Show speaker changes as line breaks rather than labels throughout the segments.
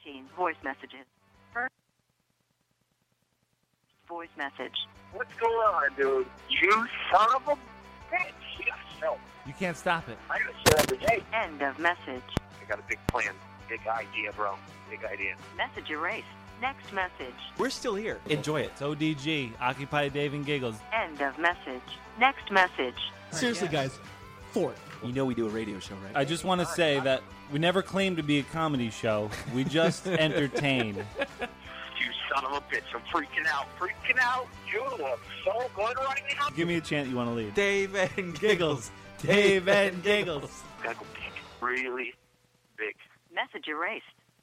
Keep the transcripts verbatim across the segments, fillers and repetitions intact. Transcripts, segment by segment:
thirteen. Voice messages. First voice message.
What's going on, dude? You son of a bitch. Yes, no.
You can't stop it.
I gotta say every day.
End of message.
I got a big plan. Big idea, bro. Big idea.
Message erased. Next message.
We're still here. Enjoy it.
It's O D G, Occupy Dave and Giggles.
End of message. Next message.
Seriously, guys. Fort.
You know we do a radio show, right?
I just want to say that we never claimed to be a comedy show. We just entertain.
You son of a bitch. I'm freaking out. Freaking out. You look so good right now.
Give me a chant you want to lead.
Dave and
Giggles. Dave and Giggles.
Gotta go big. Really big.
Message erased.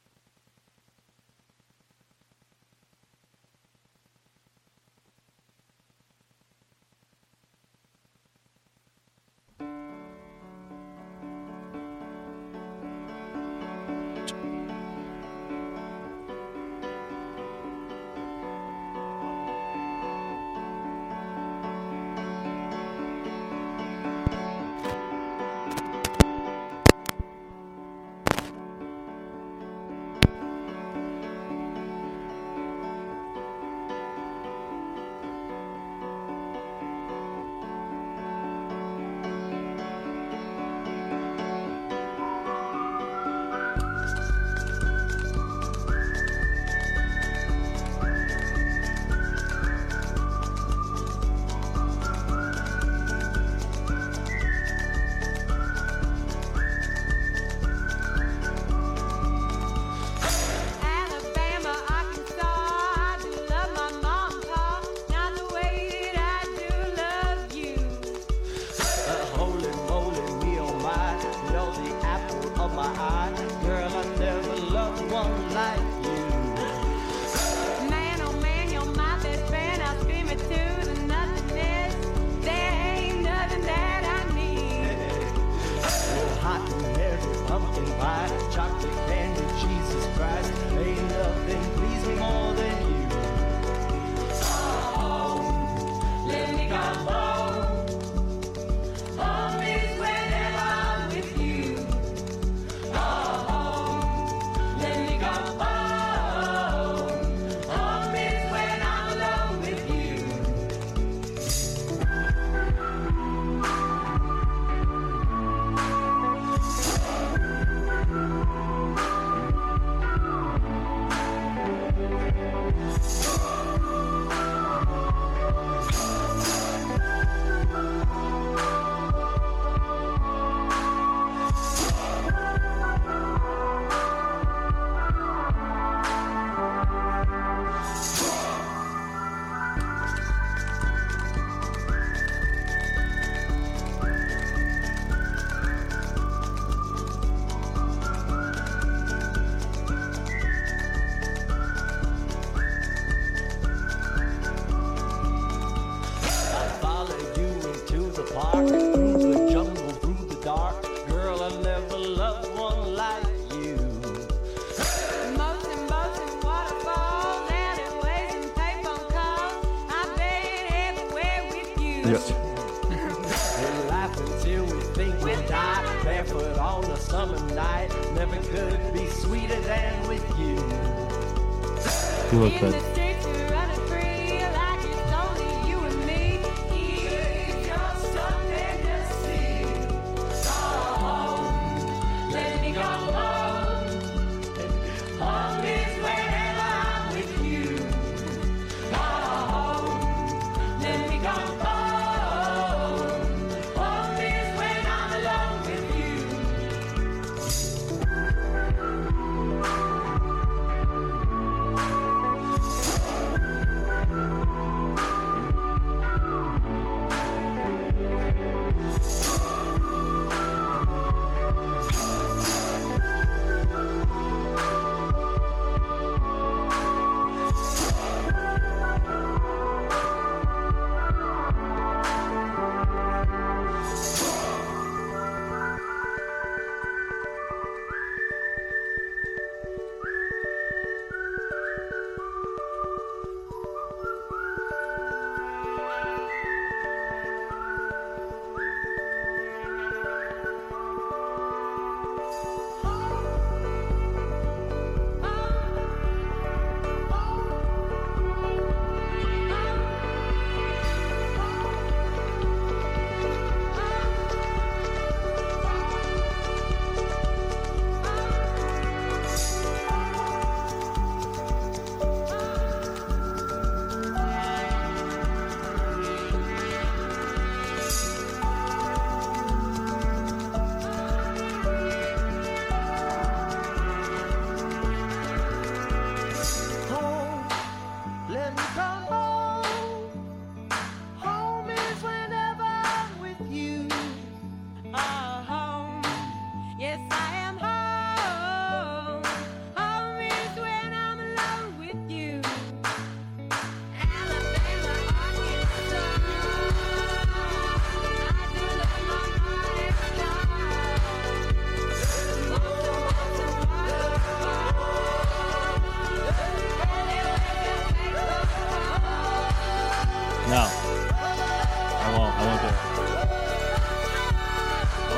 You look good.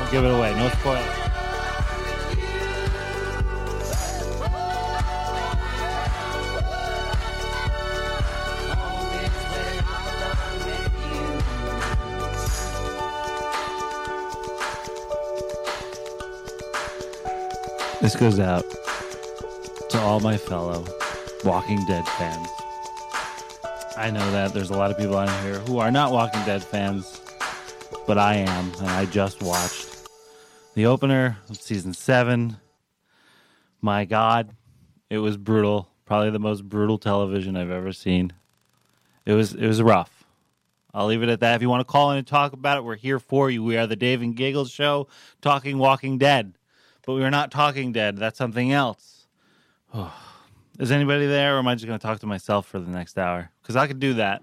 We'll give it away. No spoilers. This goes out to all my fellow Walking Dead fans. I know that there's a lot of people out here who are not Walking Dead fans, but I am, and I just watched the opener of season seven. My God, it was brutal. Probably the most brutal television I've ever seen. It was it was rough. I'll leave it at that. If you want to call in and talk about it, we're here for you. We are the Dave and Giggles Show, talking Walking Dead. But we are not talking dead. That's something else. Oh. Is anybody there, or am I just going to talk to myself for the next hour? Because I could do that.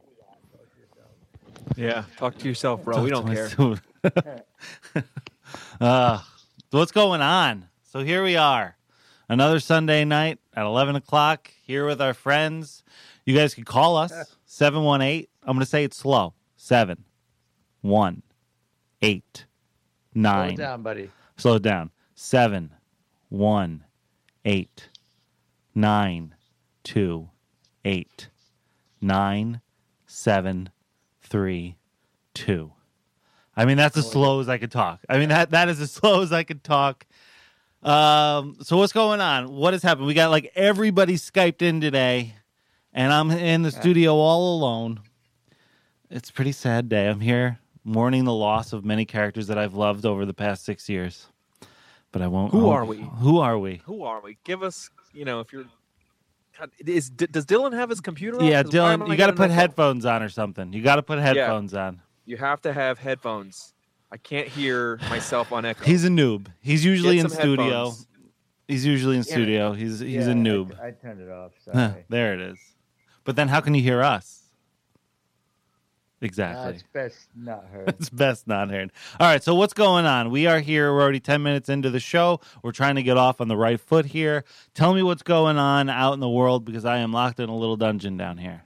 Yeah, talk to yourself, bro.
Talk
we
to
don't care.
myself. uh, so what's going on? So here we are. Another Sunday night at eleven o'clock, here with our friends. You guys can call us, seven one eight. I'm going to say it slow. seven one eight nine.
Slow it down, buddy.
Slow it down. Seven, one, eight, nine, two, eight, nine, seven, three, two. I mean, that's as slow as I could talk. I mean, that that is as slow as I could talk. Um, so what's going on? What has happened? We got like everybody Skyped in today, and I'm in the studio all alone. It's a pretty sad day. I'm here mourning the loss of many characters that I've loved over the past six years. But I won't.
Who
oh,
are we?
Who are we?
Who are we? Give us, you know, if you're. God, is D- does Dylan have his computer on?
Yeah,
'Cause why am
Dylan,
I
you got to
getting
put
no-
headphones on or something. You got to put headphones on.
You have to have headphones. I can't hear myself on echo.
He's a noob. He's usually
Get
in
some
studio.
headphones.
He's usually in
Yeah.
studio. He's he's
Yeah,
a noob.
I, I turned it off.
Huh,
Sorry.
there it is. But then how can you hear us?
Uh,
Exactly.
it's best not heard.
It's best not heard. All right, so what's going on? We are here. We're already ten minutes into the show. We're trying to get off on the right foot here. Tell me what's going on out in the world, because I am locked in a little dungeon down here.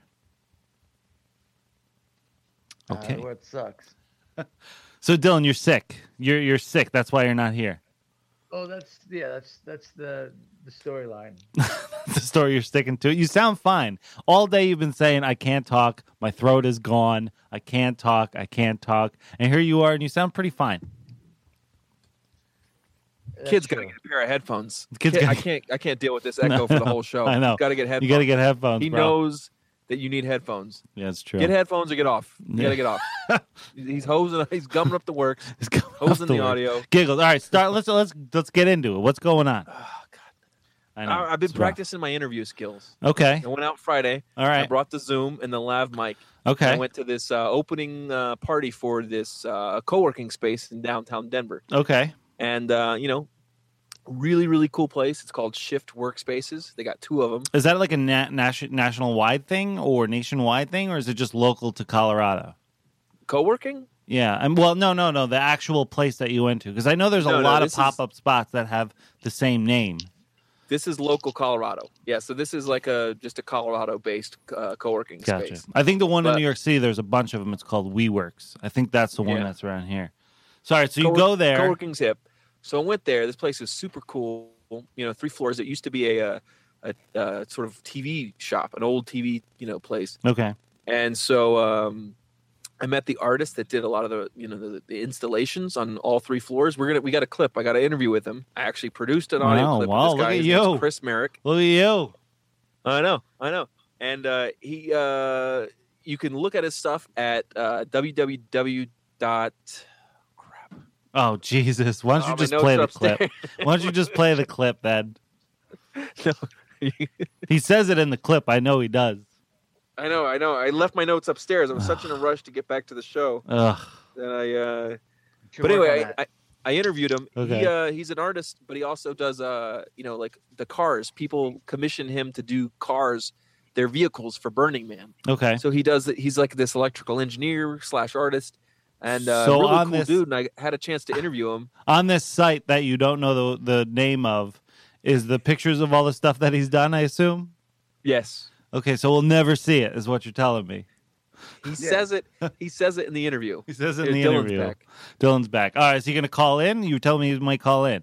Okay.
Uh, what sucks?
So Dylan, you're sick. You're you're sick. That's why you're not here.
Oh, that's yeah. That's that's the the storyline.
The story you're sticking to. You sound fine. All day you've been saying, I can't talk. My throat is gone. I can't talk. I can't talk. And here you are, and you sound pretty fine.
That's
Kid's
true.
gotta get a pair of headphones.
Kid's
Kid,
gotta-
I can't. I can't deal with this echo for the whole show.
I know.
Got to get headphones.
You got to get headphones,
He
bro.
knows that you need headphones.
Yeah, it's true.
Get headphones or get off. You
Yeah.
gotta get off. He's hosing. He's gumming up the works.
It's coming off
Hosing the
work.
audio.
Giggles. All right, start. Let's let's let's get into it. What's going on?
Oh God.
I know.
I, I've been
It's rough.
practicing my interview skills.
Okay.
I went out Friday.
All
I
right.
brought the Zoom and the lav mic.
Okay.
I went to this uh, opening uh, party for this uh, co-working space in downtown Denver.
Okay.
And, uh, you know, really, really cool place. It's called Shift Workspaces. They got two of them.
Is that like a na- nation- national wide thing or nationwide thing, or is it just local to Colorado?
Co-working?
Yeah. And well, no, no, no. The actual place that you went to, because I know there's a
No, no,
lot of
this is-
pop-up spots that have the same name.
This is local Colorado. Yeah, so this is like a just a Colorado-based uh, co-working
Gotcha.
space.
I think the one in
But-
New York City, there's a bunch of them. It's called WeWorks. I think that's the one
Yeah.
that's around here. Sorry. So you
Co-work-
go there.
Co-working's hip. So I went there. This place is super cool. You know, three floors. It used to be a, a, a, a sort of T V shop, an old T V, you know, place.
Okay.
And so um, I met the artist that did a lot of the, you know, the, the installations on all three floors. We're gonna we got a clip. I got an interview with him. I actually produced an audio
Wow,
clip.
wow,
with this guy.
look at
His name's
you.
Chris Merrick.
Look at you.
I know, I know. And uh, he, uh, you can look at his stuff at uh, www. Crap.
Oh Jesus! Why don't you
Oh, my
just
notes
play
are
the
upstairs.
clip? Why don't you just play the clip, then?
No.
He says it in the clip. I know he does.
I know, I know. I left my notes upstairs. I was such in a rush to get back to the show
Ugh.
that I. Uh...
Should
But
work
anyway,
on
I,
that.
I, I interviewed him.
Okay.
He uh, he's an artist, but he also does uh you know like the cars. People commission him to do cars, their vehicles for Burning Man.
Okay.
So he does. He's like this electrical engineer slash artist, and uh,
So
really
on
cool
this-
dude. And I had a chance to interview him.
On this site that you don't know the the name of, is the pictures of all the stuff that he's done, I assume?
Yes.
Okay, so we'll never see it, is what you're telling me.
He says it. He says it in the interview.
He says it in the
Dylan's
interview.
back.
Dylan's back. All right, is he going to call in? You tell me he might call in.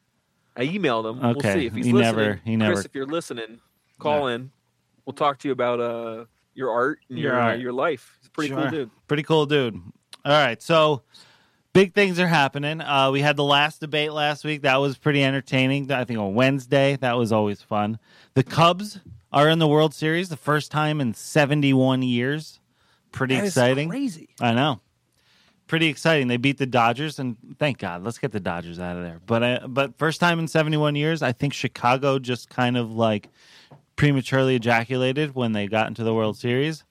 I emailed him.
Okay.
We'll see if he's
He
listening.
never- he never-
Chris, if you're listening, call in. We'll talk to you about uh, your art and
Your
your
art.
Uh, your life. He's a pretty
Sure.
cool dude.
Pretty cool dude. All right, so big things are happening. Uh, we had the last debate last week. That was pretty entertaining. I think on Wednesday. That was always fun. The Cubs are in the World Series, the first time in seventy-one years. Pretty
That is
exciting.
crazy.
I know. Pretty exciting. They beat the Dodgers, and thank God. Let's get the Dodgers out of there. But uh, but first time in seventy-one years, I think Chicago just kind of like prematurely ejaculated when they got into the World Series.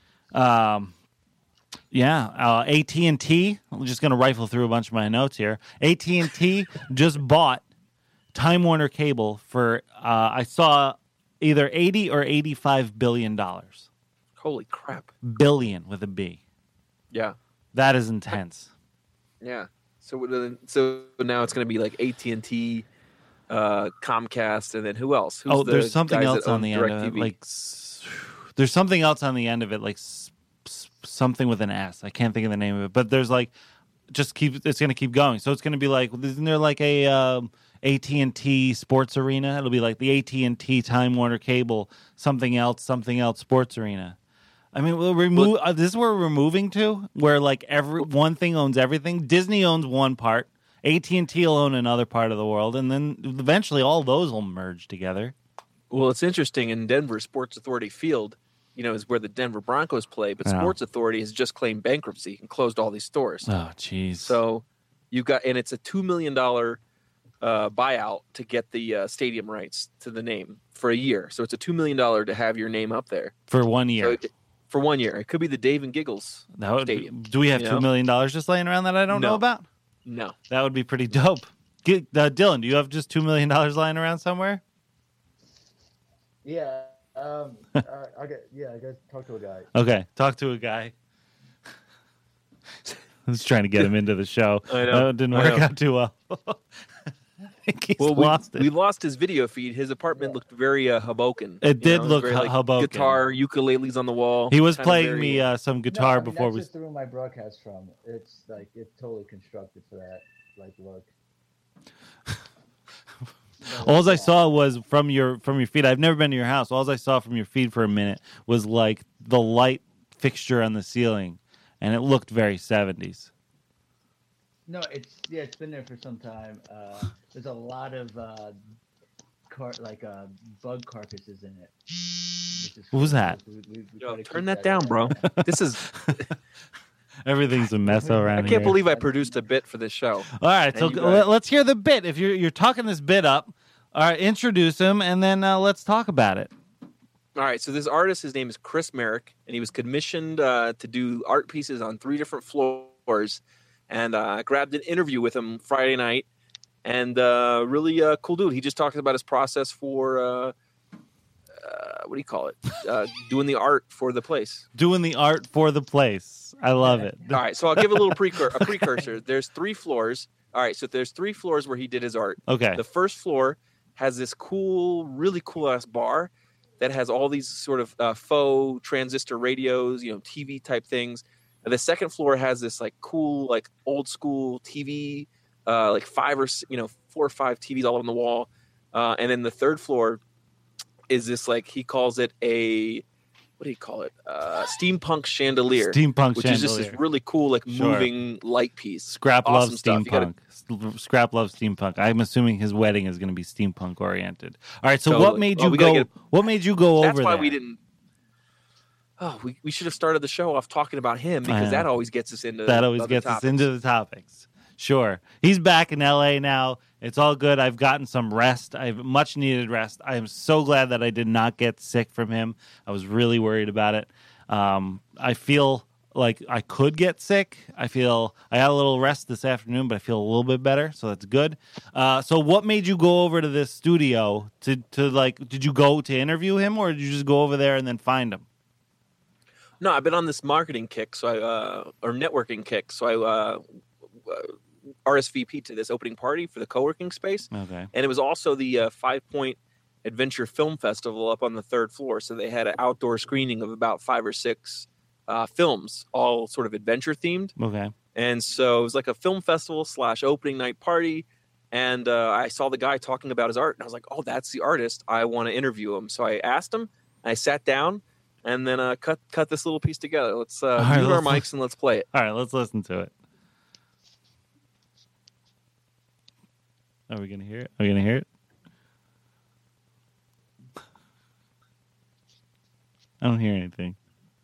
Um, yeah, uh, A T and T. I'm just going to rifle through a bunch of my notes here. A T and T just bought Time Warner Cable for uh, I saw either eighty or eighty-five billion dollars.
Holy crap.
Billion with a B.
Yeah.
That is intense.
Yeah. So then- so now it's going to be like A T and T, uh, Comcast, and then who else? Who's
Oh,
the
there's something
guys
else
that
on
own
the end of it.
DirecTV?
Like, s- there's something else on the end of it, like s- s- something with an S. I can't think of the name of it, but there's like, just keep. It's going to keep going. So it's going to be like, isn't there like a um, A T and T Sports Arena? It'll be like the A T and T Time Warner Cable, something else, something else Sports Arena. I mean, we'll remove. Uh, this is where we're moving to, where like every one thing owns everything. Disney owns one part. A T and T will own another part of the world, and then eventually all those will merge together.
Well, it's interesting. In Denver, Sports Authority Field, you know, is where the Denver Broncos play, but
Yeah.
Sports Authority has just claimed bankruptcy and closed all these stores.
Oh, jeez.
So you got, and it's a two million dollar uh, buyout to get the uh, stadium rights to the name for a year. So it's a two million dollar to have your name up there
For one year.
So it, for one year. It could be the Dave and Giggles
That would,
stadium.
do we have
you
two
know?
million dollars just laying around that I don't know
No.
about?
No,
That would be pretty dope. Get, uh, Dylan, do you have just two million dollars lying around somewhere?
Yeah. Um. uh, I get. Yeah. I gotta talk to a guy.
Okay, talk to a guy. I was trying to get him into the show.
I know.
Uh, it didn't
I
work
know.
out too well. I think he's
well, we
lost it.
we lost his video feed. His apartment looked very uh, Hoboken.
It
you
did
know?
look
very,
Ho-
like,
Hoboken.
Guitar, ukuleles on the wall.
he was
Kinda
playing
very-
me uh, some
No,
guitar
I mean,
before
that's
we.
just the room I broadcast from. It's like it's totally constructed for that. Like, look.
All I saw was from your from your feed. I've never been to your house. All I saw from your feed for a minute was like the light fixture on the ceiling, and it looked very seventies.
No, it's yeah, it's been there for some time. Uh, there's a lot of uh, car like uh, bug carcasses in it. which is
What was
cool.
that?
We- we- we
Yo,
try to
turn
keep
that down,
in
bro.
there.
This is.
Everything's a mess around
I
here.
can't believe I produced a bit for this show.
All right,
And
so
you
g-
guys-
let- let's hear the bit. If you're you're talking this bit up, all right, introduce him, and then uh, let's talk about it.
All right, so this artist, his name is Chris Merrick, and he was commissioned uh, to do art pieces on three different floors. And uh, I grabbed an interview with him Friday night, and uh, really uh, cool dude. He just talked about his process for uh, uh, what do you call it? Uh, doing the art for the place.
Doing the art for the place. I love it.
All right, so I'll give a little precur- a precursor. There's three floors. All right, so there's three floors where he did his art.
Okay.
The first floor has this cool, really cool ass bar that has all these sort of uh, faux transistor radios, you know, T V type things. And the second floor has this like cool, like old school T V, uh, like five or s- you know four or five T Vs all on the wall. Uh, and then the third floor is this like he calls it a what do you call it? Uh, steampunk chandelier,
Steampunk
which
chandelier.
is just this really cool like
Sure.
moving light piece.
Scrap
awesome
loves
stuff. You gotta-
steampunk. S- Scrap loves steampunk. I'm assuming his wedding is going to be steampunk oriented. All right. So
Totally.
what made
Well,
you
we gotta
go?
get-
What made you go
That's
over
why
there?
we didn't. Oh, we, we should have started the show off talking about him
I
because
know.
that always gets us into
That always
other
gets us
topics.
into the topics. Sure. He's back in L A now. It's all good. I've gotten some rest. I've much needed rest. I am so glad that I did not get sick from him. I was really worried about it. Um, I feel like I could get sick. I feel I had a little rest this afternoon, but I feel a little bit better, so that's good. Uh, so what made you go over to this studio to, to like, did you go to interview him or did you just go over there and then find him?
No, I've been on this marketing kick, so I uh, or networking kick. So I uh, R S V P to this opening party for the co-working space,
Okay.
and it was also the uh, Five Point Adventure Film Festival up on the third floor. So they had an outdoor screening of about five or six uh, films, all sort of adventure themed.
Okay.
And so it was like a film festival slash opening night party. And uh, I saw the guy talking about his art, and I was like, "Oh, that's the artist. I want to interview him." So I asked him. I sat down, and then uh, cut cut this little piece together. Let's uh,
right,
mute our
let's-
mics and let's play it.
All right, let's listen to it. Are we gonna hear it? Are we gonna hear it? I don't hear anything.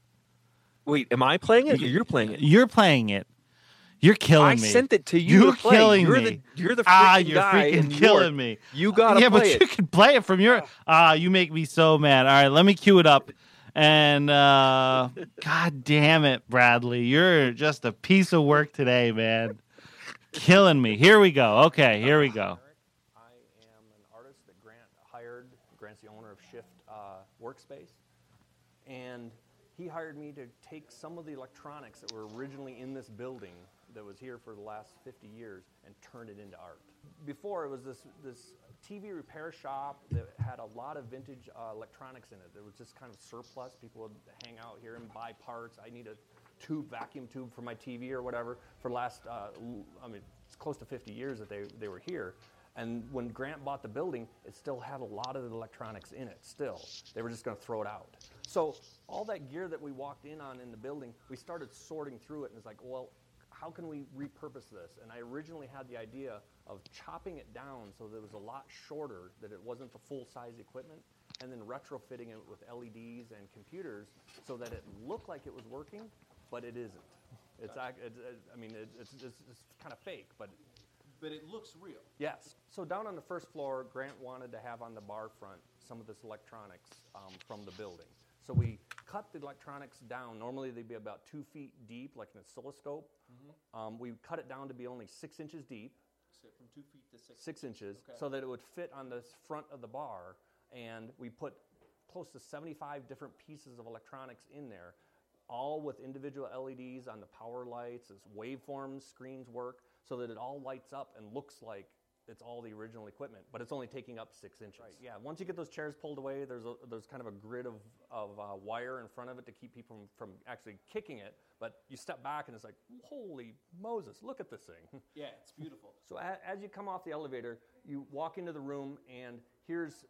Wait, am I playing it? Or you're playing it.
You're playing it. You're killing
I
me.
sent it to you.
You're
to play.
killing
you're
me.
The, you're the freaking
ah, you're
guy in
freaking
New
killing
York.
me.
You gotta
yeah,
play
but
it.
you can play it from your. Ah, you make me so mad. All right, let me cue it up. And uh, God damn it, Bradley, you're just a piece of work today, man. Killing me. Here we go. Okay, here we go.
I am an artist that Grant hired. Grant's the owner of Shift uh, Workspace. And he hired me to take some of the electronics that were originally in this building that was here for the last fifty years and turn it into art. Before, it was this, this T V repair shop that had a lot of vintage uh, electronics in it. There was just kind of surplus. People would hang out here and buy parts. I need a tube, vacuum tube for my T V or whatever. For the last, uh, I mean, it's close to fifty years that they, they were here. And when Grant bought the building, it still had a lot of the electronics in it still. They were just going to throw it out. So all that gear that we walked in on in the building, we started sorting through it, and it's like, well, how can we repurpose this? And I originally had the idea of chopping it down so that it was a lot shorter, that it wasn't the full-size equipment, and then retrofitting it with L E Ds and computers so that it looked like it was working, but it isn't. It's, ac- it's, it's I mean, it, it's, it's, it's kind of fake, but
But it looks real.
yes. So down on the first floor, Grant wanted to have on the bar front some of this electronics um, from the building. So we cut the electronics down. Normally they'd be about two feet deep, like an oscilloscope.
Mm-hmm.
Um, we cut it down to be only six inches deep,
So from two feet to six.
six inches,
Okay.
so that it would fit on the front of the bar. And we put close to seventy-five different pieces of electronics in there, all with individual L E Ds on the power lights, as waveforms, screens work, so that it all lights up and looks like it's all the original equipment, but it's only taking up six inches. Right. Yeah, once you get those chairs pulled away, there's a, there's kind of a grid of, of uh, wire in front of it to keep people from, from actually kicking it, but you step back and it's like, holy Moses, look at this thing.
Yeah, it's beautiful.
So a, as you come off the elevator, you walk into the room, and here's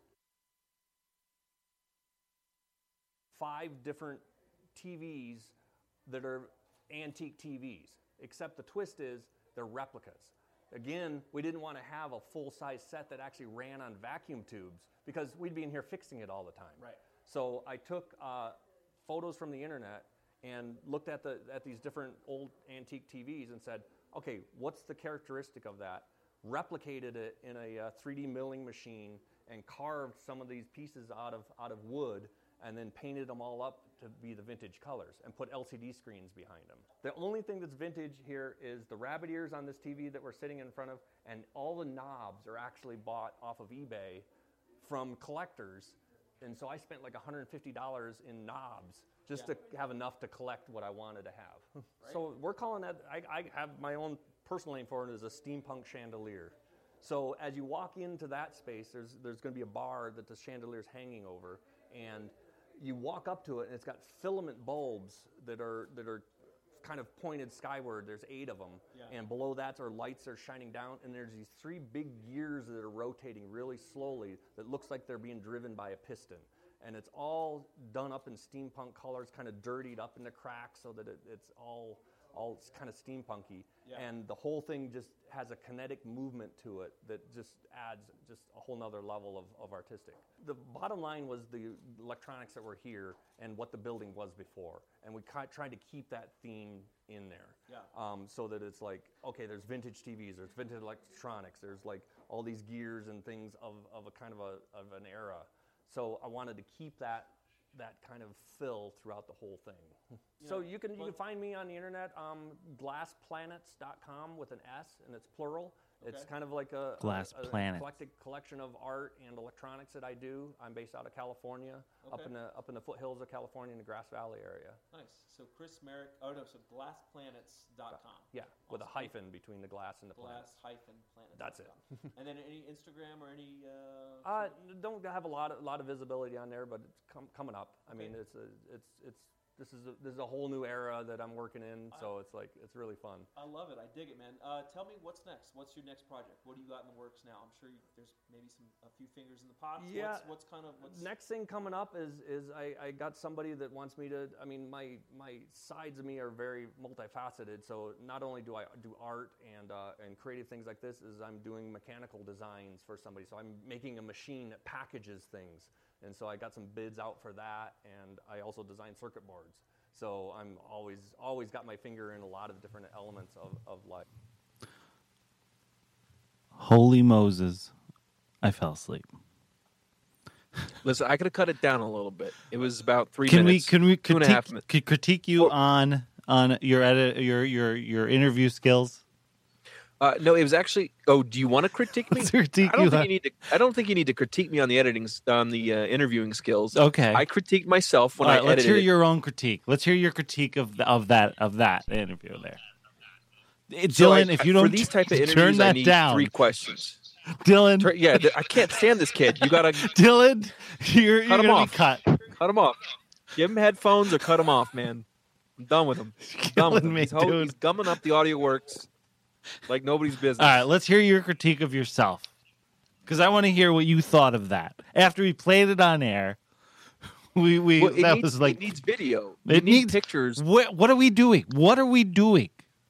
five different T Vs that are antique T Vs, except the twist is they're replicas. Again, we didn't want to have a full-size set that actually ran on vacuum tubes because we'd be in here fixing it all the time.
Right.
So I took uh, photos from the internet and looked at the at these different old antique T Vs and said, okay, what's the characteristic of that? Replicated it in a uh, three D milling machine and carved some of these pieces out of out of wood and then painted them all up to be the vintage colors and put L C D screens behind them. The only thing that's vintage here is the rabbit ears on this T V that we're sitting in front of, and all the knobs are actually bought off of eBay from collectors. And so I spent like one hundred fifty dollars in knobs just
Yeah.
to have enough to collect what I wanted to have. So we're calling that, I, I have my own personal name for it, as a steampunk chandelier. So as you walk into that space, there's there's going to be a bar that the chandelier's hanging over, and you walk up to it, and it's got filament bulbs that are that are kind of pointed skyward. There's eight of them,
Yeah.
and below that are lights that are shining down, and there's these three big gears that are rotating really slowly that looks like they're being driven by a piston. And it's all done up in steampunk colors, kind of dirtied up in the cracks so that it, it's all all kind of steampunky.
Yeah.
And the whole thing just has a kinetic movement to it that just adds just a whole nother level of, of artistic. The bottom line was the electronics that were here and what the building was before. And we ki- tried to keep that theme in there.
Yeah.
Um, so that it's like, okay, there's vintage T Vs, there's vintage electronics, there's like all these gears and things of, of a kind of a of an era. So I wanted to keep that that kind of fill throughout the whole thing. So you can you can find me on the internet, um, glass planets dot com with an S, and it's plural. It's
Okay.
kind of like a,
Glass
a, a
Planets.
eclectic collection of art and electronics that I do. I'm based out of California, up
Okay.
in the up in the foothills of California in the Grass Valley area.
Nice. So Chris Merrick, oh no, so glass planets dot com.
Yeah, with a
Awesome.
hyphen between the glass and the planet.
Glass hyphen planets.
That's it.
And then any Instagram or any? Uh,
Uh, don't have a lot of lot of visibility on there, but it's com- coming up. I
Okay.
mean, it's a, it's it's this is a, this is a whole new era that I'm working in. So it's like it's really fun.
I love it. I dig it, man. Uh, tell me what's next. What's your next project? What do you got in the works now? I'm sure you, there's maybe some a few fingers in the pot.
Yeah.
What's, what's kind of what's
Next thing coming up is is I, I got somebody that wants me to. I mean, my my sides of me are very multifaceted. So not only do I do art and uh, and creative things like this, is I'm doing mechanical designs for somebody. So I'm making a machine that packages things, and so I got some bids out for that. And I also design circuit boards. So I'm always always got my finger in a lot of different elements of, of life.
Holy Moses, I fell asleep.
Listen, I could have cut it down a little bit. It was about three
Can
minutes.
we can we
two and a
critique,
half minutes.
could critique you
Well-
on on your edit your your your interview skills?
Uh, no, it was actually. Oh, do you want to critique me?
Let's critique
I don't
you
think
on-
you need to. I don't think you need to critique me on the editing, s- on the uh, interviewing skills.
Okay.
I critiqued myself when
All
I
right, let's
edited
hear
it.
your own critique. Let's hear your critique of the, of that of that interview there. Eh,
So I-
Dylan, if
I-
you don't
for these type of
turn
interviews, I
that
need
down,
three questions.
Dylan,
Tur- Yeah, th- I can't stand this kid. You gotta
Dylan, you're, you're
Cut him
gonna
off.
be cut.
cut him off. Give him headphones or cut him off, man. I'm done with him. I'm done with
Killing
him.
me,
He's, ho-
dude.
he's gumming up the audio works like nobody's business.
All right, let's hear your critique of yourself, because I want to hear what you thought of that after we played it on air. We we
Well, it
that
needs,
was like
it needs video.
It
It needs
needs-
pictures.
What, what are we doing? What are we doing?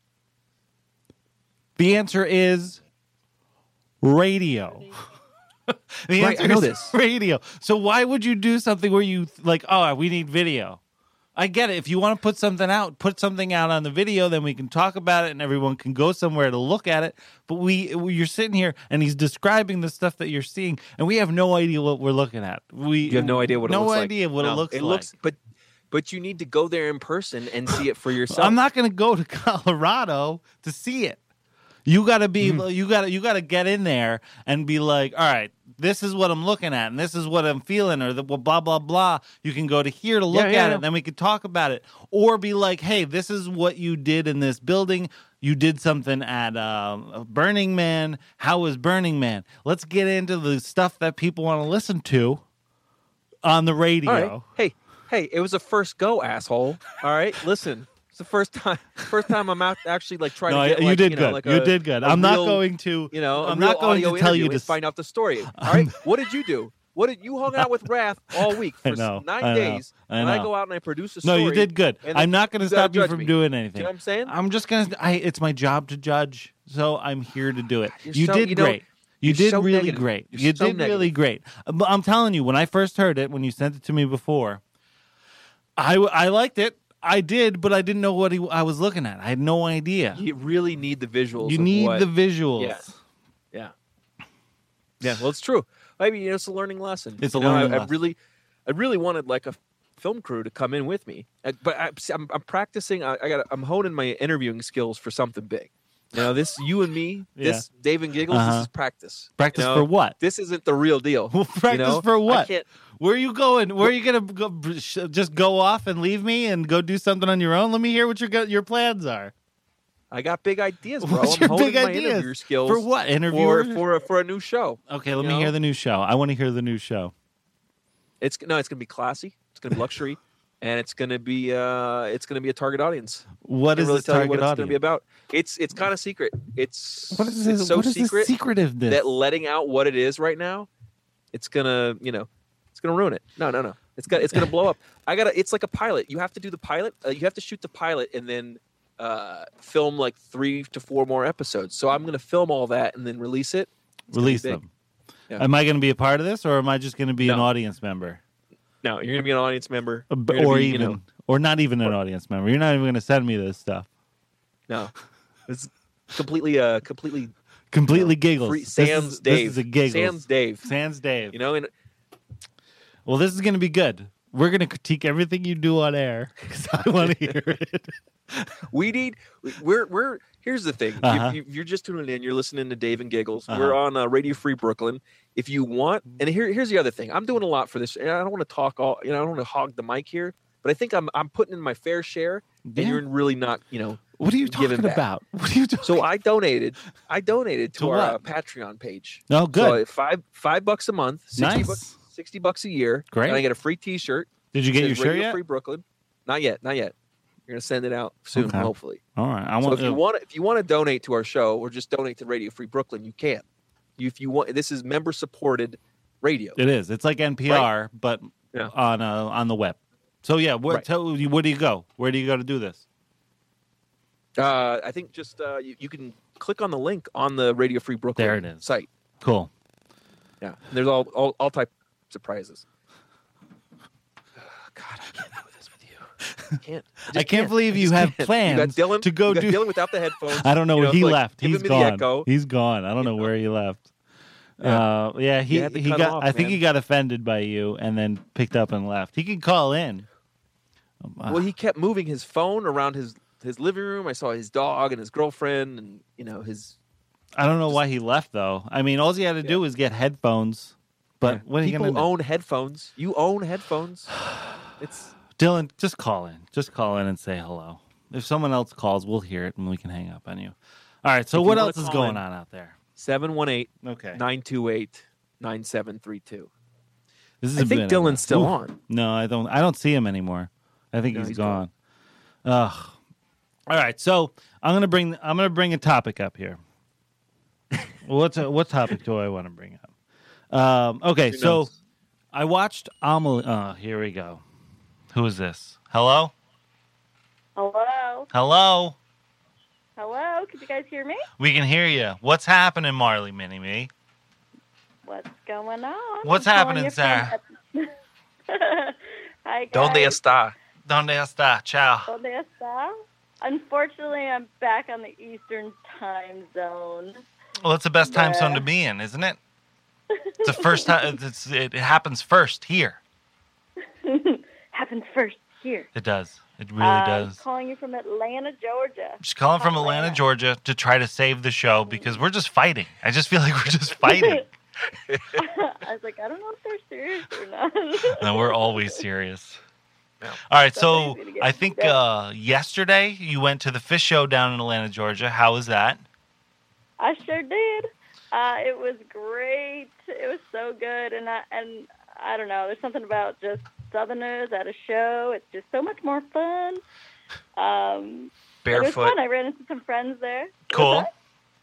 The answer is radio. the
Right,
answer
I know
is
this.
radio. So why would you do something where you like, oh, we need video? I get it. If you want to put something out, put something out on the video, then we can talk about it and everyone can go somewhere to look at it. But we, we you're sitting here and he's describing the stuff that you're seeing, and we have no idea what we're looking at. We
You have no idea what it
no
looks like.
idea what
No,
it looks
it
like.
looks, but but you need to go there in person and see it for yourself.
I'm not going to go to Colorado to see it. You got to be
Mm-hmm.
you got to you got to get in there and be like, "All right, this is what I'm looking at and this is what I'm feeling," or the blah blah blah. You can go to here to look
Yeah, yeah,
at
yeah.
it, then we could talk about it, or be like, "Hey, this is what you did in this building. You did something at uh, Burning Man. How was Burning Man? Let's get into the stuff that people want to listen to on the radio."
All right. Hey, hey, it was a first go, asshole. All right, listen. It's the first time. First time I'm out actually like trying
No,
to get.
you
like,
did
you know,
good.
like
you
a-
did good.
a
I'm not
real,
going to.
You know, a
I'm
real
not going
audio
to tell you
interview
to
and find out the story. All right, what did you do? What did you hung out with Wrath all week
I
for
know,
nine
I know,
days?
I
and I
know.
go out and I produce a
No,
story.
you did good.
and
I'm not going to
you gotta
stop you
judge
from
me.
doing
You
anything.
know what I'm saying?
I'm just going to. I It's my job to judge, so I'm here to do it.
You're
You
so-
did
you know,
great. You
you're
did
so
really
negative.
great.
You're
you
so
did really
negative.
great. But I'm telling you, when I first heard it, when you sent it to me before, I I liked it. I did, but I didn't know what he, I was looking at. I had no idea.
You really need the visuals.
You
of
need
what-
the visuals.
Yeah. Yeah. Yeah. Well, it's true. I mean, you know, it's a learning lesson.
It's a
You know,
learning
I, I
lesson.
really, I really wanted like a film crew to come in with me, Uh, but I, I'm, I'm practicing. I, I got. I'm honing my interviewing skills for something big. You know, this you and me, this Dave and Giggles.
Uh-huh.
This is practice.
Practice
You know,
for what?
This isn't the real deal.
Well, practice
you know?
for
I
what?
can't.
Where are you going? Where are you going to go, sh- just go off and leave me and go do something on your own? Let me hear what your go- your plans are.
I got big ideas, bro.
What's
I'm
your
honing
big
my
ideas?
interview skills
For what?
for
Interviewer?
for for a new show.
Okay, let
you
me
know?
hear the new show. I want to hear the new show.
It's no, it's gonna be classy. It's gonna be luxury, and it's gonna be uh, it's gonna be a target audience.
What
I
is
can't really
this
tell you
target
what it's
audience?
gonna be about. It's it's kind of secret. It's
What is
it's
this?
so
what is
secret
this secretiveness?
that letting out what it is right now, it's gonna you know, it's gonna ruin it. No, no, no. It's got it's gonna blow up. I gotta. It's like a pilot. You have to do the pilot. Uh, you have to shoot the pilot and then uh, film like three to four more episodes. So I'm gonna film all that and then release it. It's gonna be
Release
big.
them.
Yeah.
Am I going to be a part of this, or am I just going to be an
No.
audience member,
No, you're gonna be an audience member,
Uh,
You're
b-
gonna
or
be, you
even,
know,
or not even an audience member? You're not even going to send me this stuff.
no. It's completely uh completely
Completely giggles.
free,
This
Sans
is,
Dave.
This is a giggles.
Sans Dave.
Sans Dave.
You know, and
Well, this is going to be good. We're going to critique everything you do on air because I want to hear it.
we need we're we're here's the thing.
Uh-huh.
If, you, if you're just tuning in, you're listening to Dave and Giggles.
Uh-huh.
We're on uh, Radio Free Brooklyn. If you want, and here here's the other thing. I'm doing a lot for this. And I don't want to talk all. You know, I don't want to hog the mic here. But I think I'm I'm putting in my fair share, and
Yeah.
you're really not. You know.
What are you
Giving
talking
back.
about? What are you talking
So I donated. I donated to,
To
our uh,
what?
Patreon page.
Oh, good.
So five five bucks a month. Sixty
Nice.
bucks. Sixty bucks a year.
Great.
And I get a free T-shirt.
Did you get
It
your
says
shirt
Radio
yet?
Free Brooklyn. not yet, not yet. We're gonna send it out soon,
Okay.
hopefully.
All right. I
So
want
if you want, if you want to donate to our show or just donate to Radio Free Brooklyn, you can. You, if you want, this is member supported radio.
It is. It's like N P R, but
Yeah.
on uh, on the web. So yeah, where,
Right.
tell, where do you go? Where do you go to do this?
Uh, I think just uh, you, you can click on the link on the Radio Free Brooklyn
There it is.
site.
Cool.
Yeah, and there's all all, all types of prizes. God, I can't do this with you. I can't. just
I can't believe
I
you
just
have
can't.
plans
you got Dylan,
to go
you got
do-
Dylan without the headphones.
I don't know
you
where he
like,
left.
giving
He's
me
gone.
The echo.
He's gone. I don't
You
know
know.
where he left.
Yeah.
Uh, yeah, he
You had to
he
cut
got.
him off,
I think
man.
he got offended by you and then picked up and left. He can call in.
Well, he kept moving his phone around his his living room. I saw his dog and his girlfriend, and you know his.
I don't know why he left though. I mean, all he had to do was get headphones. But
Yeah.
what are you
people
gonna do?
own headphones? You own headphones. It's
Dylan, just call in. Just call in and say hello. If someone else calls, we'll hear it and we can hang up on you. All right. So
If you
what
wanna
else is
call
going
in-
on out there?
seven one eight
Okay.
nine two eight nine seven three two.
This is
I
a
think
bit
Dylan's
of a-
still
Oof.
on.
No, I don't. I don't see him anymore. I think
No,
he's
he's
gone. Ugh. All right. So I'm gonna bring. I'm gonna bring a topic up here. What's a, what topic do I want to bring up? Um, okay.
Who
So
knows?
I watched Amelie. Oh, here we go. Who is this? Hello.
Hello?
Hello.
Hello? Could you guys hear me?
We can hear you. What's happening, Marley Mini Me?
What's going on?
What's
I'm
happening,
calling you
Sarah?
from- Hi, guys.
Donde está?
Donde está? Ciao.
¿Dónde está? Unfortunately, I'm back on the Eastern time zone.
Well, it's the best time zone
Yeah.
to be in, isn't it? It's the first time. It's, it happens first here.
Happens first here.
It does. It really
I'm
does.
calling you from Atlanta, Georgia.
She's calling from Atlanta, Georgia, to try to save the show because we're just fighting. I just feel like we're just fighting.
I was like, I don't know if they're serious or not.
No, we're always serious.
Yeah.
All right, so
Somebody's gonna get
I think
beat up.
uh, yesterday you went to the fish show down in Atlanta, Georgia. How was that?
I sure did. Uh, it was great. It was so good, and I and I don't know. There's something about just Southerners at a show. It's just so much more fun. Um, It was
Barefoot.
fun. I ran into some friends there.
Cool.
What's that?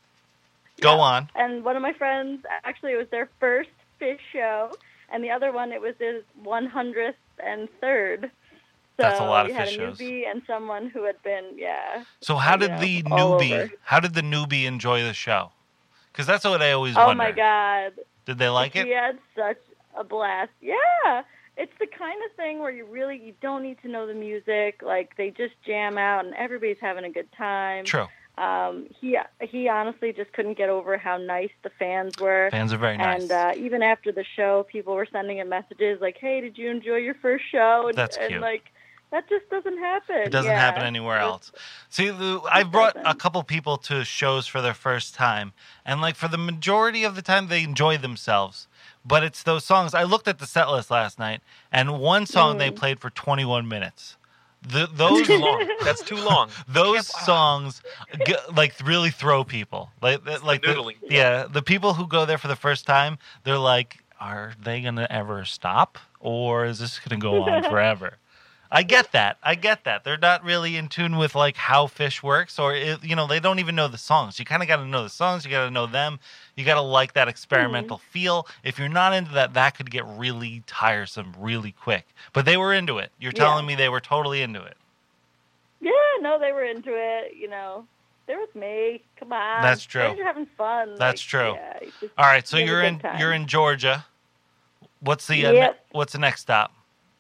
Go
Yeah.
on.
And one of my friends, actually, it was their first fish show, and the other one, it was his one hundredth and third. So
That's a lot of
we had
fish
a
shows.
newbie and someone who had been, yeah.
So how did
Yeah,
the
all
newbie?
over.
How did the newbie enjoy the show? Because that's what I always
Oh
wonder.
my God.
Did they like
He
it?
had such a blast. Yeah. It's the kind of thing where you really, you don't need to know the music. Like, they just jam out and everybody's having a good time.
True.
Um, he he honestly just couldn't get over how nice the fans were.
Fans are very nice.
And uh, even after the show, people were sending him messages like, "Hey, did you enjoy your first show?" And,
That's
and
cute.
like, that just doesn't happen.
It doesn't
Yeah.
happen anywhere
It's-
else. See, the, I've brought a
doesn't.
couple people to shows for their first time, and like for the majority of the time, they enjoy themselves. But it's those songs. I looked at the set list last night, and one song they
Mm.
played for twenty-one minutes. The, those
Too long. That's too long.
those songs g- like really throw people. Like
It's the
like the,
noodling.
yeah, the people who go there for the first time, they're like, are they gonna ever stop, or is this gonna go on forever? I get that. I get that. They're not really in tune with like how Fish works, or it, you know, they don't even know the songs. You kind of got to know the songs. You got to know them. You got to like that experimental
Mm-hmm.
feel. If you're not into that, that could get really tiresome really quick. But they were into it. You're
Yeah.
telling me they were totally into it.
Yeah, no, they were into it. You know, they're with me. Come on,
That's true.
Friends are having fun.
That's
Like,
true.
Yeah, you just-
All right, so
You have a
you're
good
in
time.
you're in Georgia. What's the uh,
Yep.
ne- what's the next stop?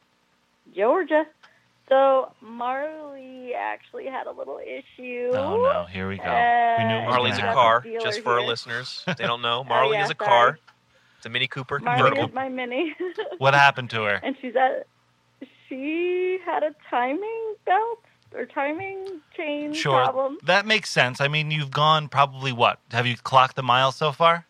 Georgia. So Marley actually had a little issue.
Oh no, here we go.
Uh,
we knew it was
Marley's
gonna
a
happen.
car,
Dealer
just for our
here.
listeners. They don't know. Marley
yeah,
is a
sorry.
car. It's a Mini Cooper
Marley
convertible.
is my mini.
What happened to her?
And she's at. She had a timing belt or timing chain
Sure,
problem.
that makes sense. I mean, you've gone probably what? Have you clocked the miles so far?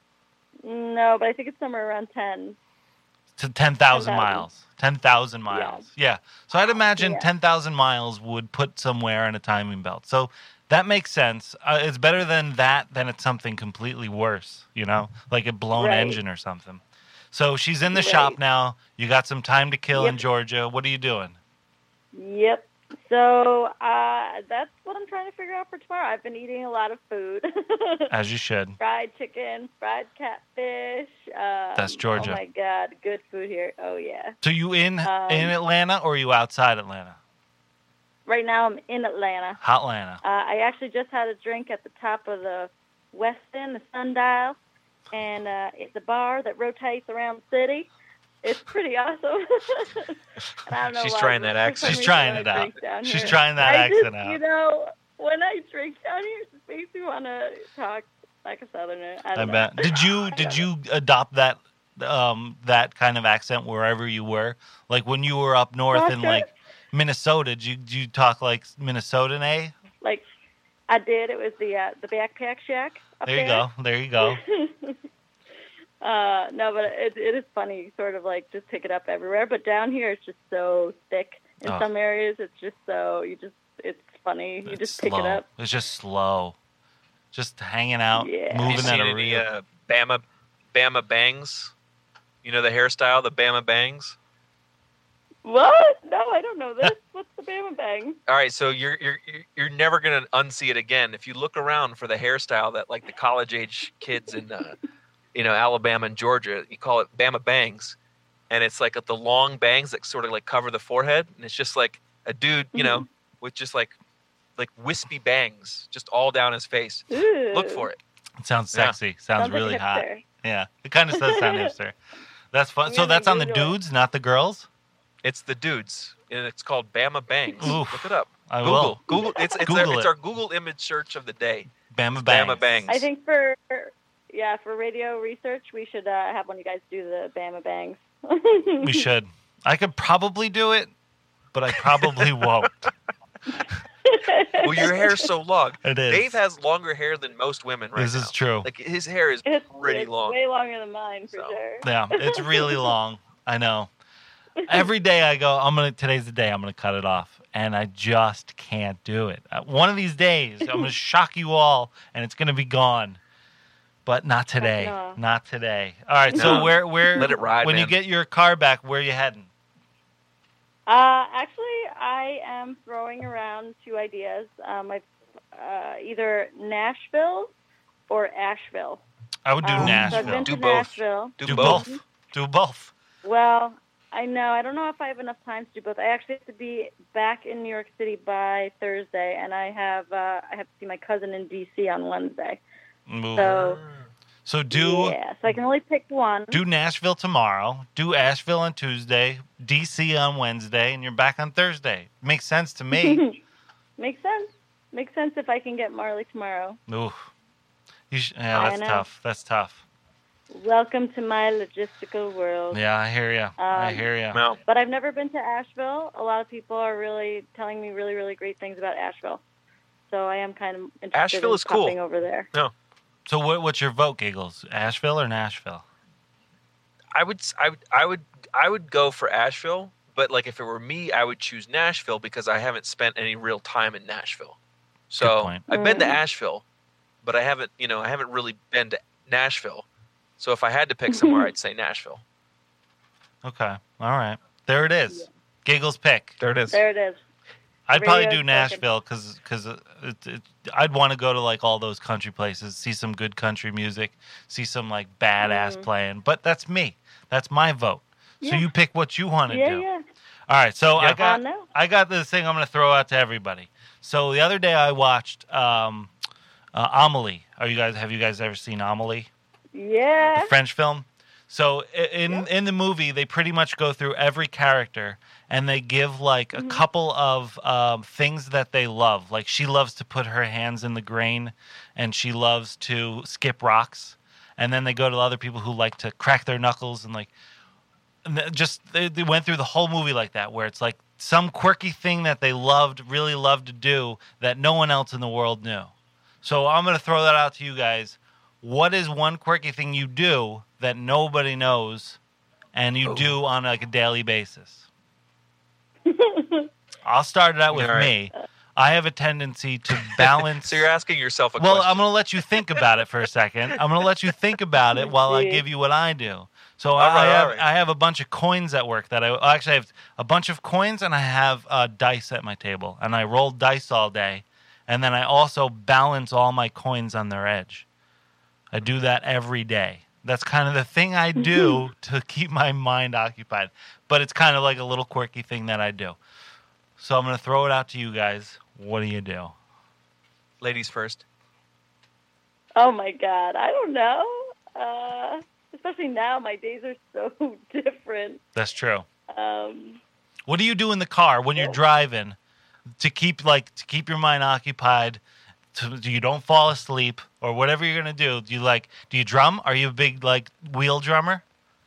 No, but I think it's somewhere around ten.
To ten thousand
ten thousand.
miles. ten thousand miles. Yeah. So I'd imagine
Yeah.
ten thousand miles would put somewhere in a timing belt. So that makes sense. Uh, it's better than that than it's something completely worse, you know, like a blown
Right.
engine or something. So she's in the shop
Right.
now. You got some time to kill in
Yep.
Georgia. What are you doing?
Yep. So uh, that's what I'm trying to figure out for tomorrow. I've been eating a lot of food.
As you should.
Fried chicken, fried catfish. Um,
That's Georgia.
Oh my God, good food here. Oh yeah.
So you in
Um,
in Atlanta or are you outside Atlanta?
Right now I'm in Atlanta.
Hot Atlanta.
Uh, I actually just had a drink at the top of the Westin, the Sundial, and uh, it's a bar that rotates around the city. It's pretty awesome. And I don't know
She's
why,
trying
but
that
for
accent.
some
She's
reason
trying
when
it
I
out.
drink down
She's
here-
trying that
I
accent
just,
out.
You know, when I drink down here, it just makes me want to talk like a Southerner. I
I
don't know.
bet. Did you did you adopt that um that kind of accent wherever you were? Like when you were up north in
Gotcha.
like Minnesota, did you did you talk like Minnesotan, eh?
Like, I did. It was the uh, the Backpack Shack up
There you go. There you go.
uh, no, but it, it is funny, sort of like just pick it up everywhere. But down here, it's just so thick. In
Oh.
some areas, it's just so you just it's funny. You
It's
just pick
slow.
it up.
It's just slow. Just hanging out,
Yeah.
Have you
moving at
seen
a
any
real.
uh, Bama Bama bangs? You know the hairstyle, the Bama bangs.
What? No, I don't know this. What's the Bama Bang?
All right, so you're you're you're- you're never gonna unsee it again. If you look around for the hairstyle that like the college age kids in uh, you know Alabama and Georgia, you call it Bama bangs, and it's like the long bangs that sort of like cover the forehead, and it's just like a dude, you know, with just like like wispy bangs just all down his face.
Ooh.
Look for it.
It sounds
Yeah.
sexy. Sounds,
Sounds
really
like a
hot.
hipster.
Yeah, it kind of does sound hipster. That's fun.
I'm
So
gonna
that's on the
Google it.
dudes, not the girls.
It's the dudes, and it's called Bama bangs.
Oof.
Look it up.
I
Google,
will.
Google. It's it's,
Google
our, it's
it.
our Google image search of the day.
Bama bangs.
Bama bangs.
I think for yeah for radio research, we should uh, have one of you guys do the Bama Bangs.
We should. I could probably do it, but I probably won't.
Well, your hair's so long.
It is.
Dave has longer hair than most women right
This
now.
is true.
Like his hair is
It's,
pretty
it's
long.
way longer than mine for
So.
sure.
Yeah, it's really long. I know. Every day I go, I'm gonna. Today's the day I'm gonna cut it off, and I just can't do it. Uh, One of these days, I'm gonna shock you all, and it's gonna be gone. But not today.
No.
Not today. All right. So
No.
where where
Let it ride,
when you
man.
get your car back, where are you heading?
Uh, actually, I am throwing around two ideas. Um, I've, uh, either Nashville or Asheville.
I would do
Um, So I've
Nashville.
been
Do
to
both.
Nashville.
Do,
do
both.
both. Do both.
Well, I know. I don't know if I have enough time to do both. I actually have to be back in New York City by Thursday, and I have uh, I have to see my cousin in D C on Wednesday.
Ooh.
So
So do
yeah, so I can only pick one.
do Nashville tomorrow. Do Asheville on Tuesday. D C on Wednesday, and you're back on Thursday. Makes sense to me.
Makes sense. Makes sense if I can get Marley tomorrow.
Ooh. You sh- yeah,
I
that's
know.
tough. That's tough.
Welcome to my logistical world.
Yeah, I hear you. I
Um,
hear you.
No.
But I've never been to Asheville. A lot of people are really telling me really, really great things about Asheville. So I am kind of interested
Asheville
in
is cool.
popping over there.
So what, what's your vote, Giggles? Asheville or Nashville?
I would, I would, I would, I would go for Asheville. But like, if it were me, I would choose Nashville because I haven't spent any real time in Nashville.
Good
So
point.
I've been to
Mhm.
Asheville, but I haven't, you know, I haven't really been to Nashville. So if I had to pick somewhere, I'd say Nashville.
Okay. All right. There it is. Giggles pick.
There it is.
There it is.
I'd probably
radio's
do Nashville because because it, it, I'd want to go to like all those country places, see some good country music, see some like badass
Mhm.
playing. But that's me. That's my vote. So
Yeah.
you pick what you want to
Yeah,
do.
yeah.
All right. So I
Yeah.
I
got
know.
I got this thing I'm going to throw out to everybody. So the other day I watched um, uh, Amelie. Are you guys have you guys ever seen Amelie?
Yeah.
The French film. So i- in in the movie, they pretty much go through every character and they give like a couple of um, things that they love. Like she loves to put her hands in the grain, and she loves to skip rocks. And then they go to other people who like to crack their knuckles and like and th- just they, they went through the whole movie like that, where it's like some quirky thing that they loved, really loved to do that no one else in the world knew. So I'm gonna throw that out to you guys. What is one quirky thing you do that nobody knows and you
Oh.
do on like a daily basis? I'll start it out with
All right.
me. I have a tendency to balance.
So you're asking yourself a
well,
question.
I'm going to let you think about it for a second. I'm going to let you think about it while I give you what I do. So I,
All right,
I have
all right.
I have a bunch of coins at work that I well, actually I have a bunch of coins and I have uh, dice at my table and I roll dice all day, and then I also balance all my coins on their edge. I do that every day. That's kind of the thing I do to keep my mind occupied. But it's kind of like a little quirky thing that I do. So I'm going to throw it out to you guys. What do you do?
Ladies first.
Oh my God, I don't know. Uh, especially now, my days are so different.
That's true.
Um,
What do you do in the car when you're driving to keep like to keep your mind occupied? To, you don't fall asleep or whatever you're gonna do. Do you like? Do you drum? Are you a big like wheel drummer?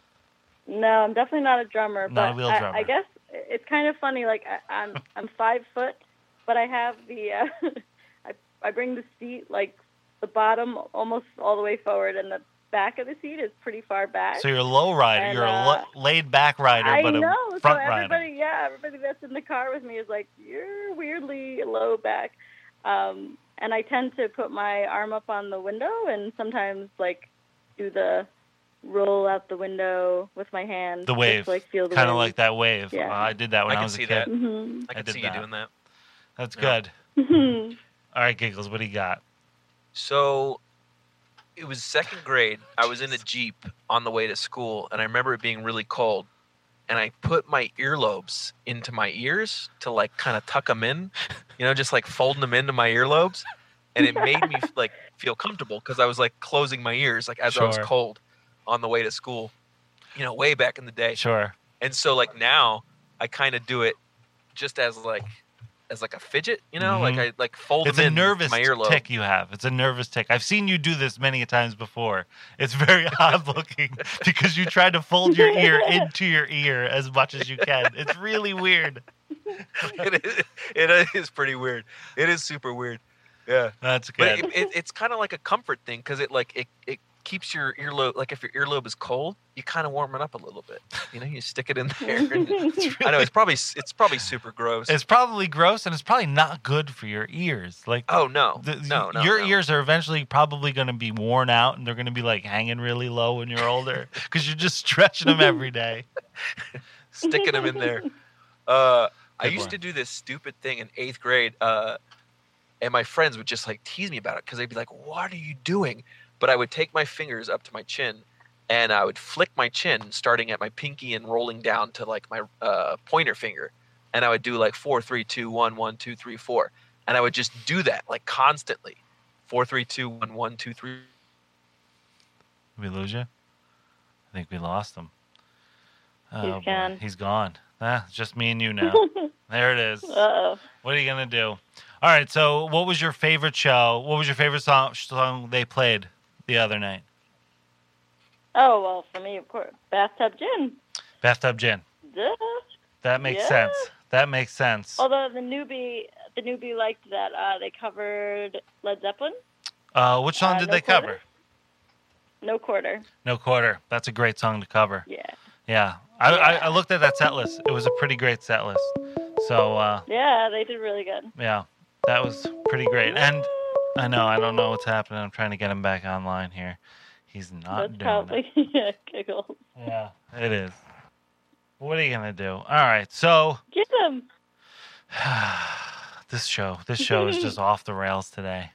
no, I'm definitely not a drummer.
Not
but
a wheel
I,
drummer.
I guess it's kind of funny. Like I, I'm, I'm five foot, but I have the, uh, I, I bring the seat like the bottom almost all the way forward, and the back of the seat is pretty far back.
So you're a low rider.
And,
you're a
uh,
lo- laid back rider,
I
but
know.
a front
so
rider.
everybody, yeah, everybody that's in the car with me is like, you're weirdly low back. Um, and I tend to put my arm up on the window and sometimes like do the roll out the window with my hand.
The wave,
Just, like feel the
kind of
wind.
like that wave.
Yeah.
Uh, I did that when
I
I,
can
was a
see
kid.
that.
Mhm.
I can
did
see
that.
you doing that.
That's
Yeah.
good. All right, Giggles, what do you got?
So it was second grade. I was in a Jeep on the way to school, and I remember it being really cold. And I put my earlobes into my ears to like kind of tuck them in, you know, just like folding them into my earlobes. And it made me like feel comfortable because I was like closing my ears like as I was
Sure.
cold on the way to school, you know, way back in the day.
Sure.
And so like now I kind of do it just as like as like a fidget, you know,
Mhm.
like I like fold
It's
them
a
in
nervous
my earlobe.
tick you have. It's a nervous tick. I've seen you do this many a times before. It's very odd looking because you try to fold your ear into your ear as much as you can. It's really weird.
it, is, it is pretty weird. It is super weird. Yeah,
That's
but
good.
it, it, it's kind of like a comfort thing because it like it, it keeps your earlobe like if your earlobe is cold, you kind of warm it up a little bit. You know, you stick it in there. And I know it's probably it's probably super gross.
It's probably gross and it's probably not good for your ears. Like
oh no,
the,
no, no,
your
no.
ears are eventually probably going to be worn out and they're going to be like hanging really low when you're older because you're just stretching them every day.
Sticking them in there. Uh, I
Good
used
one.
to do this stupid thing in eighth grade, uh, and my friends would just like tease me about it because they'd be like, "What are you doing?" But I would take my fingers up to my chin, and I would flick my chin, starting at my pinky and rolling down to like my uh, pointer finger, and I would do like four, three, two, one, one, two, three, four, and I would just do that like constantly, four, three, two, one, one, two, three.
Did we lose you? I think we lost him. Oh, boy.
gone.
He's gone. Ah, it's just me and you now. There it is.
Uh-oh.
What are you gonna do? All right. So, what was your favorite show? What was your favorite song, song they played the other night?
Oh, well, for me, of course, Bathtub Gin.
Bathtub Gin.
Duh.
That makes
Yeah.
sense. That makes sense.
Although the newbie, the newbie liked that uh, they covered Led Zeppelin.
Uh, which song
Uh,
did
No
they
Quarter?
cover?
No Quarter.
No Quarter. That's a great song to cover.
Yeah.
Yeah. I, I, I looked at that set list. It was a pretty great set list. So, uh,
Yeah, they did really good.
yeah, that was pretty great. And I know, I don't know what's happening. I'm trying to get him back online here. He's not
That's
doing
probably yeah, giggles.
it. Yeah, it is. What are you going to do? All right. So,
Get them.
this show, this show is just off the rails today.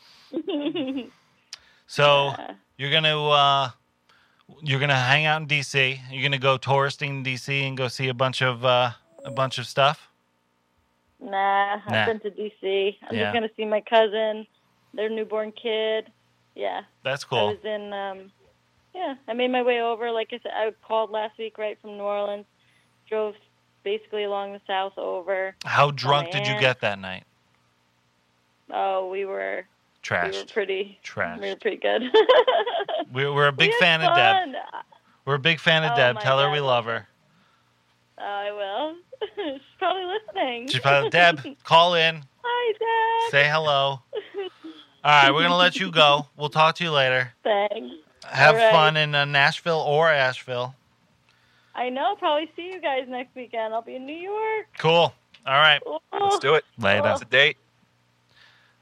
So,
Yeah.
you're going to, uh, you're going to hang out in D C. You're going to go touristing in D C and go see a bunch of, uh, a bunch of stuff.
Nah, I've
Nah.
been to D C. I'm
Yeah.
just gonna see my cousin, their newborn kid. Yeah.
That's
I
cool.
was in. Um, yeah, I made my way over. Like I said, I called last week right from New Orleans. Drove basically along the south over.
How drunk did you
aunt.
get that night?
Oh, we were. We were
Trashed.
pretty.
Trashed.
We were pretty good.
We're, we're a big
We
fan
had
of Deb.
fun.
We're a big fan of
Oh,
Deb.
my
Tell her
God.
we love her.
Oh, I will. She's probably listening.
She's probably, Deb, call in.
Hi, Dad.
Say hello. All right, we're going to let you go. We'll talk to you later.
Thanks.
Have
All right.
fun in uh, Nashville or Asheville.
I know. Probably see you guys next weekend. I'll be in New York.
Cool. All right.
Oh.
Let's do it.
Later.
It's a date.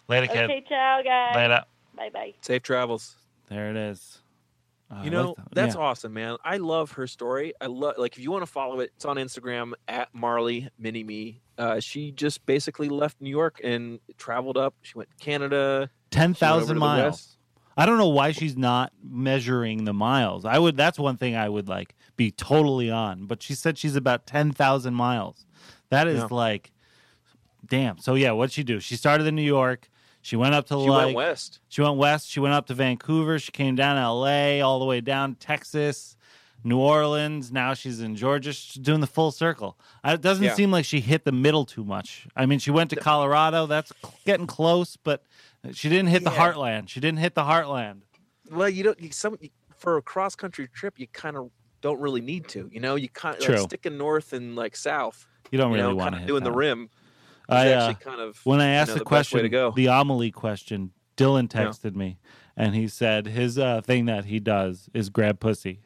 Later, kid.
Okay, ciao, guys.
Later.
Bye bye.
Safe travels.
There it is. Uh,
You
I
know,
like that.
that's
Yeah.
awesome, man. I love her story. I love like if you want to follow it, it's on Instagram at Marley Mini Me. Uh, she just basically left New York and traveled up. She went to Canada.
ten
She went over
thousand
to the
miles.
West.
I don't know why she's not measuring the miles. I would. That's one thing I would like be totally on. But she said she's about ten thousand miles. That is
Yeah.
like, damn. So yeah, what'd she do? She started in New York. She went up to
She
like
went west.
She went west. She went up to Vancouver. She came down to L A, all the way down to Texas, New Orleans. Now she's in Georgia. She's doing the full circle. Uh, It doesn't
Yeah.
seem like she hit the middle too much. I mean, she went to Colorado. That's getting close, but she didn't hit the
Yeah.
heartland. She didn't hit the heartland.
Well, you don't. You, some for a cross country trip, you kind of don't really need to. You know, you kind of
True.
like sticking north and like south.
You don't
you
really
know,
want
kind
to
of
hit
doing
that.
the rim. Is
I, uh,
actually kind of
when I asked
you know,
the
the best way
question,
to go.
the Amelie question, Dylan
Yeah.
texted me, and he said his uh, thing that he does is grab pussy.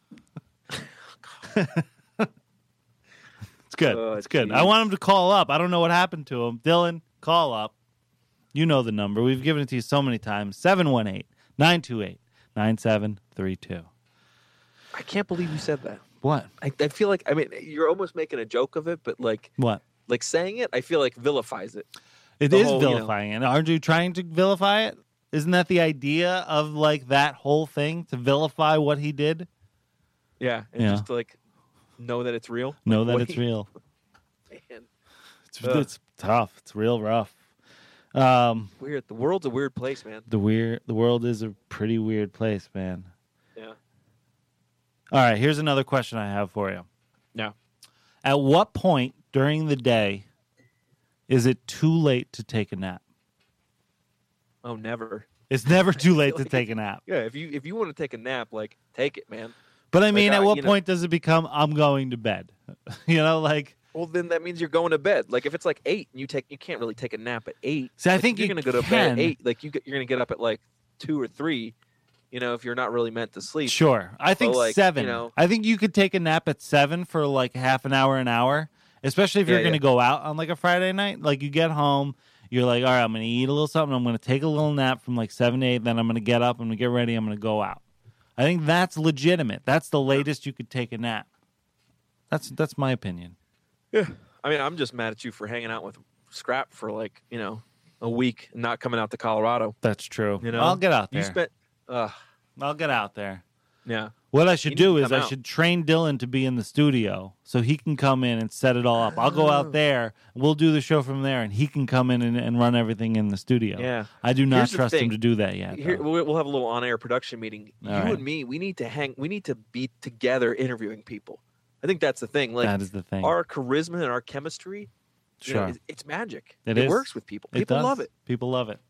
It's good.
Oh,
it's good. I
geez.
want him to call up. I don't know what happened to him. Dylan, call up. You know the number. We've given it to you so many times. seven one eight, nine two eight, nine seven three two.
I can't believe you said that.
What?
I, I feel like I mean you're almost making a joke of it, but like
What?
like saying it, I feel like vilifies it.
It
The
is
whole, you know-
vilifying it. Aren't you trying to vilify it? Isn't that the idea of like that whole thing, to vilify what he did?
Yeah, and
Yeah.
just like know that it's real.
Know
Like,
that
what
it's
he-
real.
Man,
It's,
Ugh.
it's tough. It's real rough. Um,
weird. The world's a weird place, man.
the weird, the world is a pretty weird place, man.
Yeah.
All right, here's another question I have for you.
No.
At what point during the day is it too late to take a nap?
Oh, never.
It's never too late to
like-
take a nap.
Yeah, if you if you want to take a nap, like take it, man.
But I
Like,
mean,
I-
at what
you know-
point does it become I'm going to bed? You know, like
Well, then that means you're going to bed. Like if it's like eight, and you take you can't really take a nap at eight.
See, I
Like,
think
if you're
you
gonna go to bed
can.
at eight. Like you get, you're gonna get up at like two or three. You know, if you're not really meant to sleep.
Sure. I think
So, like,
seven.
you know-
I think you could take a nap at seven for like half an hour, an hour, especially if you're
Yeah,
going to
yeah.
go out on like a Friday night. Like you get home, you're like, all right, I'm going to eat a little something. I'm going to take a little nap from like seven to eight. Then I'm going to get up. I'm going to get ready. I'm going to go out. I think that's legitimate. That's the latest you could take a nap. That's that's my opinion.
Yeah. I mean, I'm just mad at you for hanging out with Scrap for like you know a week and not coming out to Colorado.
That's true.
You know,
I'll get out there.
You spent. Uh,
I'll get out there.
yeah.
What I should
You
do
need to
is
come
I
out.
should train Dylan to be in the studio so he can come in and set it all up. I'll go
Oh.
out there, we'll do the show from there, and he can come in and, and run everything in the studio.
Yeah.
I do not
Here's the
trust him
thing.
to do that yet.
Here,
though.
we'll we'll have a little on-air production meeting.
All
you
right.
and me, we need to hang. We need to be together interviewing people. I think that's the thing. Like
that is the thing.
our charisma and our chemistry, you know,
Sure.
it's, it's magic.
It
It,
is.
works with people.
It
People
does.
love it.
People love it.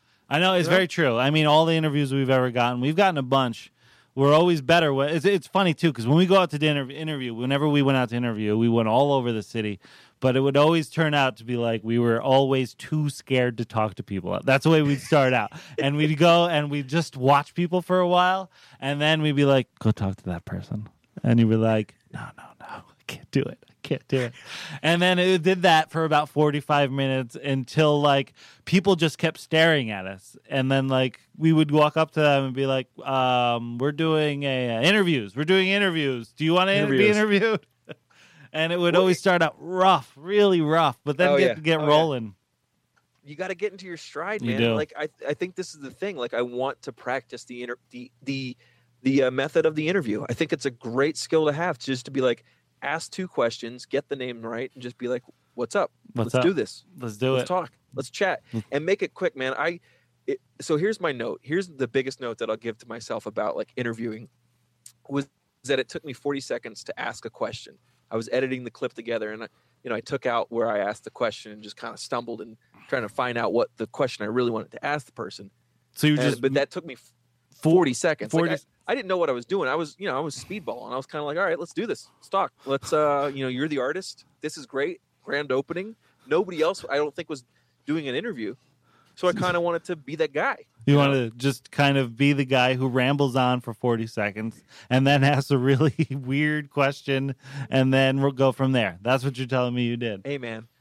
I know it's
You know?
very true. I mean, all the interviews we've ever gotten, we've gotten a bunch. We're always better. when- It's, it's funny too because when we go out to dinner, interview, whenever we went out to interview, we went all over the city, but it would always turn out to be like we were always too scared to talk to people. That's the way we'd start out, and we'd go and we'd just watch people for a while, and then we'd be like, "Go talk to that person," and you'd be like, "No, no, no, I can't do it." Can't do it. And then it did that for about forty-five minutes until like people just kept staring at us. And then like we would walk up to them and be like, um, we're doing a uh, interviews. We're doing interviews. Do you want to be
Interviews.
interviewed? And it would
Well,
always start out rough, really rough, but then
Oh,
get
yeah.
get
Oh, yeah.
rolling.
You got to get into your stride,
You
man.
do.
Like I, I think this is the thing. Like I want to practice the inter, the the the uh, method of the interview. I think it's a great skill to have, just to be like, ask two questions, get the name right, and just be like, "What's up?
What's
Let's
up?
do this.
Let's do
Let's
it.
talk. Let's chat, and make it quick, man." I. It, so here's my note. Here's the biggest note that I'll give to myself about like interviewing, was that it took me forty seconds to ask a question. I was editing the clip together, and I, you know, I took out where I asked the question and just kind of stumbled and trying to find out what the question I really wanted to ask the person.
So you
And-
just
but that took me f- forty seconds. Like,
forty
I, I didn't know what I was doing. I was, you know, I was speedballing. I was kind of like, all right, let's do this. Let's talk. Let's, uh, you know, you're the artist. This is great. Grand opening. Nobody else, I don't think, was doing an interview. So I kind of wanted to be that guy.
You want to just kind of be the guy who rambles on for forty seconds and then asks a really weird question, and then we'll go from there. That's what you're telling me you did.
Hey, man,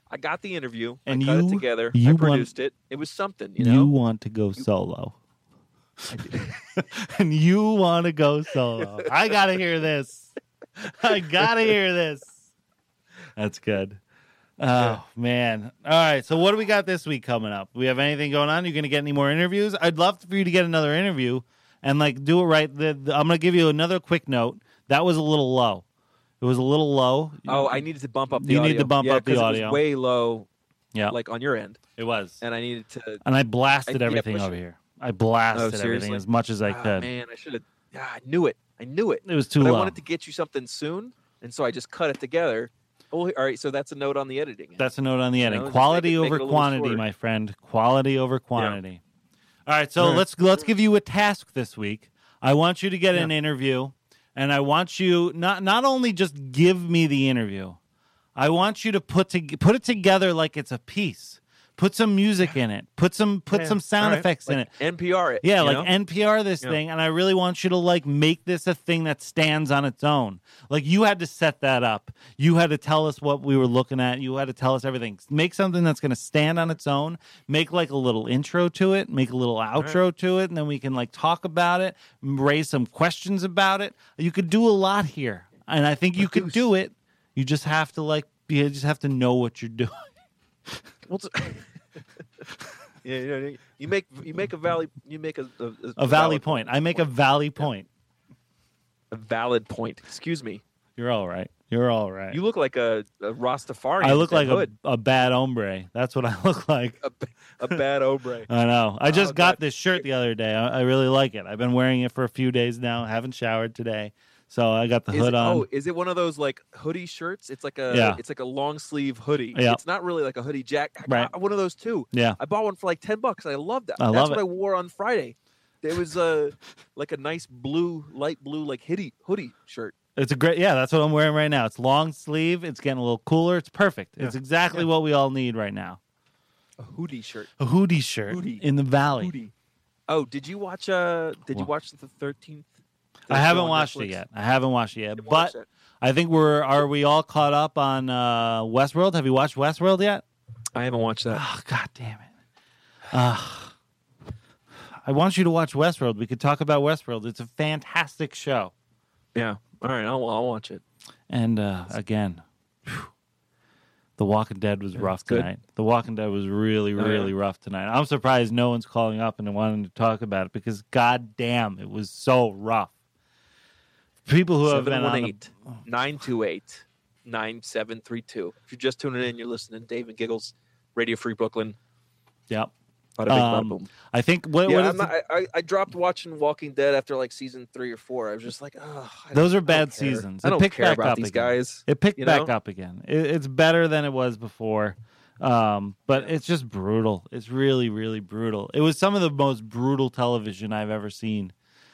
I got the interview.
And
I cut
you-
it together.
you
I
want-
produced it. It was something, you
You,
know.
want to go solo.
I did.
And you want to go solo. I got to hear this. I got to hear this. That's good. Oh,
Yeah.
man. All right. So, what do we got this week coming up? We have anything going on? You going to get any more interviews? I'd love for you to get another interview and, like, do it right. The, the, I'm going to give you another quick note. That was a little low. It was a little low.
Oh, I needed to bump up the
You
audio.
need to bump
Yeah,
up the
'cause it
audio.
was way low,
Yeah,
like on your end,
it was.
and I needed to.
And I blasted
I- yeah,
everything
push
over
it.
here. I blasted
Oh,
everything
seriously?
as much as I
Ah,
could.
man, I should have. Yeah, I knew it. I knew it.
It was too
But I
low.
wanted to get you something soon, and so I just cut it together. Oh, all right. So that's a note on the editing.
That's a note on the
You
ending.
know, just
Quality
make it- make
over
it a little
quantity,
shorter.
my friend. Quality over quantity. All right, so
All right.
let's let's give you a task this week. I want you to get
Yeah.
an interview, and I want you not not only just give me the interview. I want you to put to, put it together like it's a piece. Put some music in it. Put some put
Yeah.
some sound
All right.
effects in
Like
it.
N P R it.
Yeah,
you
like
know?
N P R this
Yeah.
thing, and I really want you to like make this a thing that stands on its own. Like you had to set that up. You had to tell us what we were looking at. You had to tell us everything. Make something that's going to stand on its own. Make like a little intro to it. Make a little outro to it, and then we can like talk about it, raise some questions about it. You could do a lot here, and I think you could
Produce.
do it. You just have to like, you just have to know what you're doing.
Well, it's- yeah, you, know, you make you make a valley you make a a,
A valley
valid
point. I make a valley point.
a valid point. Excuse me.
You're all right. You're all right.
You look like a, a Rastafarian.
I look
with
like
that
a,
hood.
a bad hombre. That's what I look like.
a, a bad ombre.
I know. I just
Oh,
got
God.
this shirt the other day. I, I really like it. I've been wearing it for a few days now. Haven't showered today, so I got the
Is
hood
it,
on.
oh, is it one of those like hoodie shirts? It's like a
Yeah.
it's like a long sleeve hoodie.
Yeah.
It's not really like a hoodie jacket. I
Right.
got one of those too.
Yeah,
I bought one for like ten bucks. I love that.
I
That's
love
what
it.
I wore on Friday. It was uh, like a nice blue, light blue, like hoodie hoodie shirt.
it's a great. Yeah, that's what I'm wearing right now. It's long sleeve. It's getting a little cooler. It's perfect. It's
Yeah.
exactly what we all need right now.
A hoodie shirt.
A hoodie shirt
Hoodie.
in the valley.
Hoodie. Oh, did you watch? Uh, did you
What?
watch the thirteenth?
I haven't watched it yet. I haven't watched it yet, but
Watch it.
I think we're. Are we all caught up on uh, Westworld? Have you watched Westworld yet?
I haven't watched that.
Oh, God damn it. Uh, I want you to watch Westworld. We could talk about Westworld. It's a fantastic show.
Yeah. All right. I'll, I'll watch it.
And uh, again, phew, The Walking Dead was
Yeah,
rough
it's good.
tonight. The Walking Dead was really,
Oh, yeah.
really rough tonight. I'm surprised no one's calling up and wanting to talk about it because, God damn, it was so rough. People who have been on the,
nine two eight nine seven three two. If you're just tuning in, you're listening to Dave and Giggles, Radio Free Brooklyn.
Yep.
Bada bing, bada
Um,
boom.
I think what,
Yeah,
what is
I'm not, I, I, I dropped watching Walking Dead after like season three or four. I was just like, oh, I
Those
don't-
are
I don't
bad
care.
seasons.
I
It
don't
picked
care
back
about
up
these
again.
guys.
It picked
you
back
know?
up again. It, it's better than it was before, um, but it's just brutal. It's really, really brutal. It was some of the most brutal television I've ever seen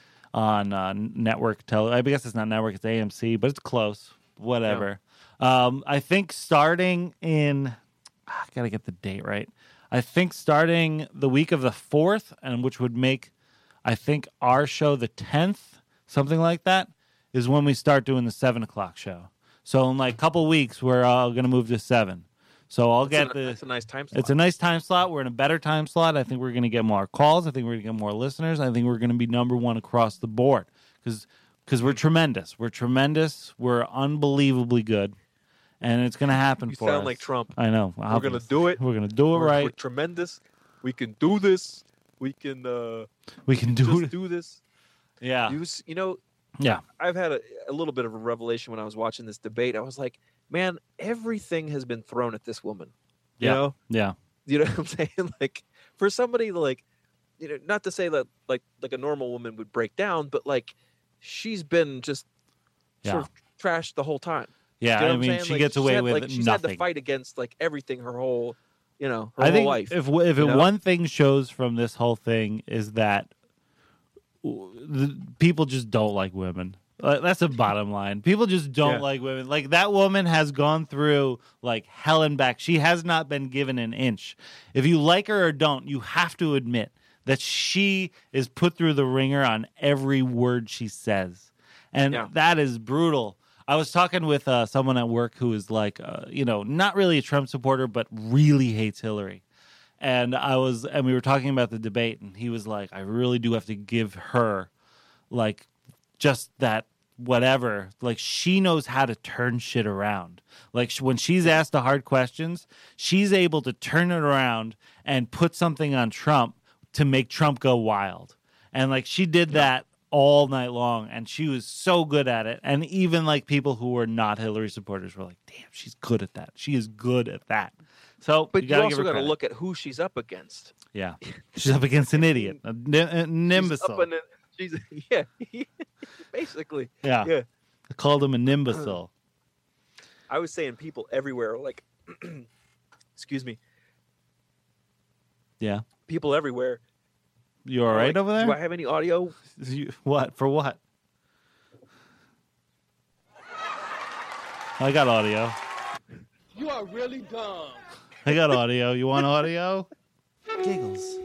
on uh, network television. I guess it's not network; it's A M C, but it's close. Whatever. Um, I think starting in, I gotta get the date right. I think starting the week of the fourth, and which would make, I think our show the tenth, something like that, is when we start doing the seven o'clock show. So in like a couple weeks, we're uh, gonna move to seven. So I'll
That's
get
a,
the.
that's a nice time slot.
It's a nice time slot. We're in a better time slot. I think we're going to get more calls. I think we're going to get more listeners. I think we're going to be number one across the board because because we're tremendous. We're tremendous. We're unbelievably good, and it's going to happen
You
for us.
sound like Trump.
I know.
We're gonna
Obvious.
do it.
We're going to do it
We're,
right.
we're tremendous. We can do this. We can uh,
we can do
just
it.
do this.
Yeah.
You, s- you know,
Yeah.
I've had a, a little bit of a revelation when I was watching this debate. I was like, man, everything has been thrown at this woman. You
Yeah.
know,
Yeah.
you know what I'm saying? Like for somebody like, you know, not to say that like like a normal woman would break down, but like she's been just sort
Yeah.
of trashed the whole time.
Yeah.
You know what
I
I'm
mean,
saying?
she
Like,
gets
she's
away
had,
with
like, she's had
nothing.
to fight against like everything her whole, you know, her
I
whole
think
life.
if if
you
it,
know?
one thing shows from this whole thing is that w- the, people just don't like women. Uh, That's the bottom line. People just don't
Yeah.
like women. Like that woman has gone through like hell and back. She has not been given an inch. If you like her or don't, you have to admit that she is put through the ringer on every word she says. And
Yeah.
that is brutal. I was talking with uh, someone at work who is like, uh, you know, not really a Trump supporter, but really hates Hillary. And I was, and we were talking about the debate, and he was like, I really do have to give her, like, just that whatever. Like, she knows how to turn shit around. Like, sh- when she's asked the hard questions, she's able to turn it around and put something on Trump to make Trump go wild. And, like, she did that all night long, and she was so good at it. And even, like, people who were not Hillary supporters were like, damn, she's good at that. She is good at that. So,
But
you,
you,
gotta
also
give her
got to
credit.
look at who she's up against.
Yeah. She's up against an idiot, a, n- an
She's
imbecile.
up in a, she's yeah, basically.
Yeah.
Yeah.
I called him an imbecile.
I was saying people everywhere, like, excuse me,
Yeah.
people everywhere.
You all
are
right
like,
over there?
Do I have any audio?
You, what? For what? I got audio.
You are really dumb.
I got audio. You want audio? Giggles.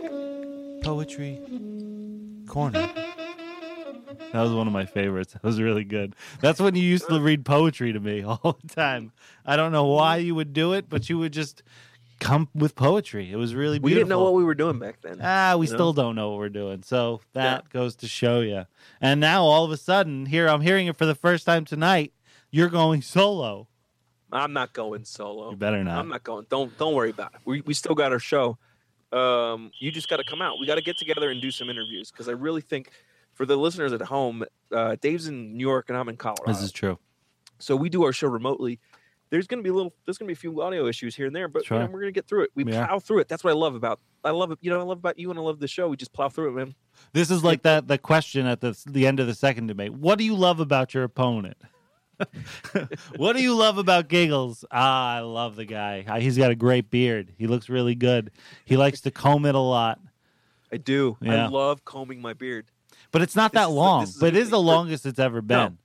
Poetry Corner. That was one of my favorites. That was really good. That's when you used to read poetry to me all the time. I don't know why you would do it, but you would just come with poetry. It was really beautiful.
We didn't know what we were doing back then.
Ah, we
you know?
still don't know what we're doing. So that goes to show you. And now all of a sudden, here I'm hearing it for the first time tonight. You're going solo.
I'm not going solo.
You better not.
I'm not going. Don't don't worry about it. We we still got our show. Um, you just got to come out. We got to get together and do some interviews because I really think for the listeners at home, uh, Dave's in New York and I'm in Colorado.
This is true.
So we do our show remotely. There's gonna be a little. There's gonna be a few audio issues here and there, but you know,
Sure.
we're gonna get through it. We
Yeah.
plow through it. That's what I love about. I love it. You know, I love about you and I love the show. We just plow through it, man.
This is like that the question at the the end of the second debate. What do you love about your opponent? What do you love about Giggles? Ah, I love the guy. Ah, He's got a great beard. He looks really good. He likes to comb it a lot.
I do.
Yeah.
I love combing my beard.
But it's not
This
that
is-
long.
this is
But it
a-
is the longest it's ever been.
No.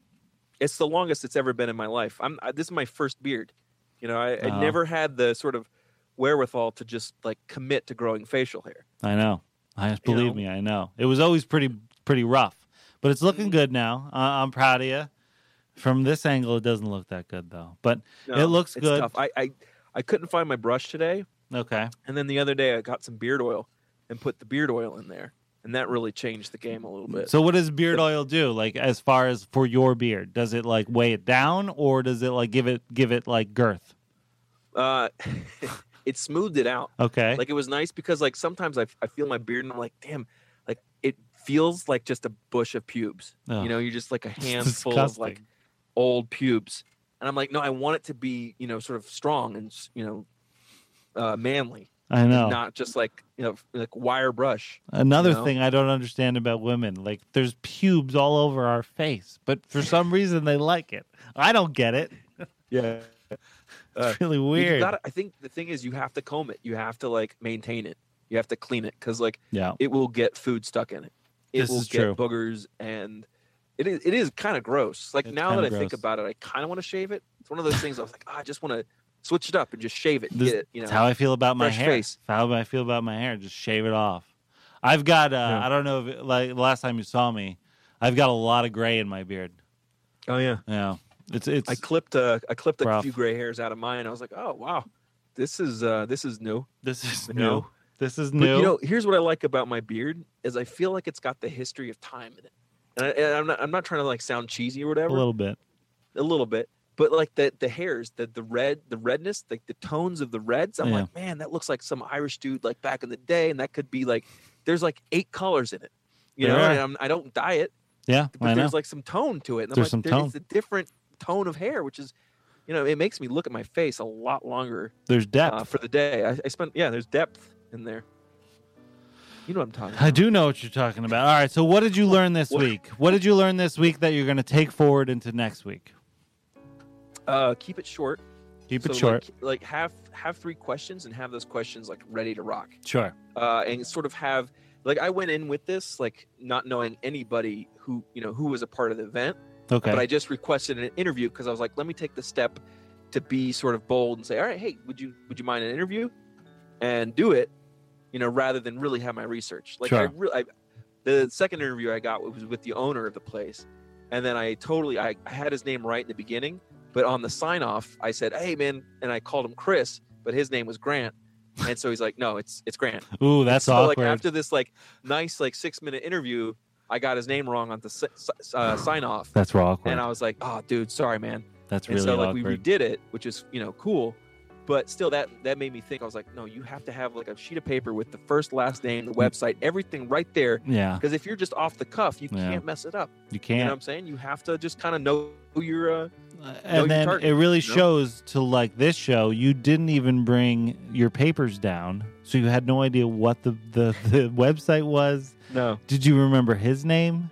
It's the longest it's ever been in my life. I'm. I, this is my first beard. You know, I, I
Oh.
never had the sort of wherewithal to just like commit to growing facial hair.
I know. I believe
know?
me. I know. It was always pretty pretty rough, but it's looking good now. Uh, I'm proud of you. From this angle, it doesn't look that good though, but
No,
it looks
it's
good.
tough. I, I I couldn't find my brush today,
Okay.
and then the other day I got some beard oil and put the beard oil in there, and that really changed the game a little bit.
So what does beard oil do? Like as far as for your beard, does it like weigh it down or does it like give it give it like girth?
Uh, it smoothed it out.
Okay.
Like it was nice because like sometimes I, I feel my beard and I'm like, damn, like it feels like just a bush of pubes.
Ugh.
You know, you're just like a
It's
handful of like
disgusting.
old pubes. And I'm like, no, I want it to be, you know, sort of strong and, you know, uh, manly.
I know.
And not just like, you know, like wire brush.
Another
you know?
thing I don't understand about women, like there's pubes all over our face, but for some reason they like it. I don't get it.
Yeah.
It's really
You
weird.
gotta, I think the thing is you have to comb it. You have to like maintain it. You have to clean it because like
Yeah.
it will get food stuck in it. It
This
will
is
get
true.
boogers and it is it is kind of gross. Like
It's
now that I
kinda
think
gross.
about it, I kind of want to shave it. It's one of those things I was like, oh, I just want to switch it up and just shave it.
This,
get it, you know.
that's how I feel about my
fresh
hair.
face.
That's how I feel about my hair. Just shave it off. I've got. Uh,
Yeah.
I don't know if it, like the last time you saw me, I've got a lot of gray in my beard.
Oh yeah.
Yeah, it's it's.
I clipped uh, I clipped a
rough.
few gray hairs out of mine. I was like, oh wow, this is uh, this is new.
This is
You
new.
know?
This is
But
new.
you know, here's what I like about my beard is I feel like it's got the history of time in it. And, I, and I'm not I'm not trying to like sound cheesy or whatever.
a little bit.
a little bit, but like the the hairs, the the red, the redness, like the tones of the reds. I'm
Yeah.
like, man, that looks like some Irish dude like back in the day, and that could be like, there's like eight colors in it, you
There
know.
are.
And I'm, I don't dye it,
Yeah,
but
I know.
there's like some tone to it. And I'm
There's
like,
some
there-
tone.
It's a different tone of hair, which is, you know, it makes me look at my face a lot longer
There's depth.
uh, for the day. I, I spent, yeah, there's depth in there. You know what I'm talking about.
I do know what you're talking about. All right. So what did you learn this
What-
week? What did you learn this week that you're going to take forward into next week?
Uh, keep it short.
Keep it
So,
short.
Like, like have have three questions and have those questions like ready to rock.
Sure.
uh, and sort of have like I went in with this like not knowing anybody who you know who was a part of the event,
Okay.
but I just requested an interview because I was like, let me take the step to be sort of bold and say, all right, hey, would you would you mind an interview, and do it, you know, rather than really have my research. Like I
Sure.
really, I, the second interview I got was with the owner of the place, and then I totally I, I had his name right in the beginning, but on the sign off I said, "Hey man," and I called him Chris, but his name was Grant. And so he's like, "No, it's it's Grant."
Ooh, that's
so,
awkward.
Like after this like nice like six minute interview, I got his name wrong on the uh, sign off.
That's awkward.
And I was like, "Oh, dude, sorry, man."
That's
and
really
so like
awkward.
we redid it, which is you know cool, but still that that made me think. I was like, "No, you have to have like a sheet of paper with the first, last name, the website, everything right there."
Yeah.
Because if you're just off the cuff, you
Yeah.
can't mess it up.
You
You
can't.
know what I'm saying? You have to just kind of know who you're. Uh,
And then
target,
it really
you know?
shows to like this show, you didn't even bring your papers down, so you had no idea what the, the, the website was.
No.
Did you remember his name?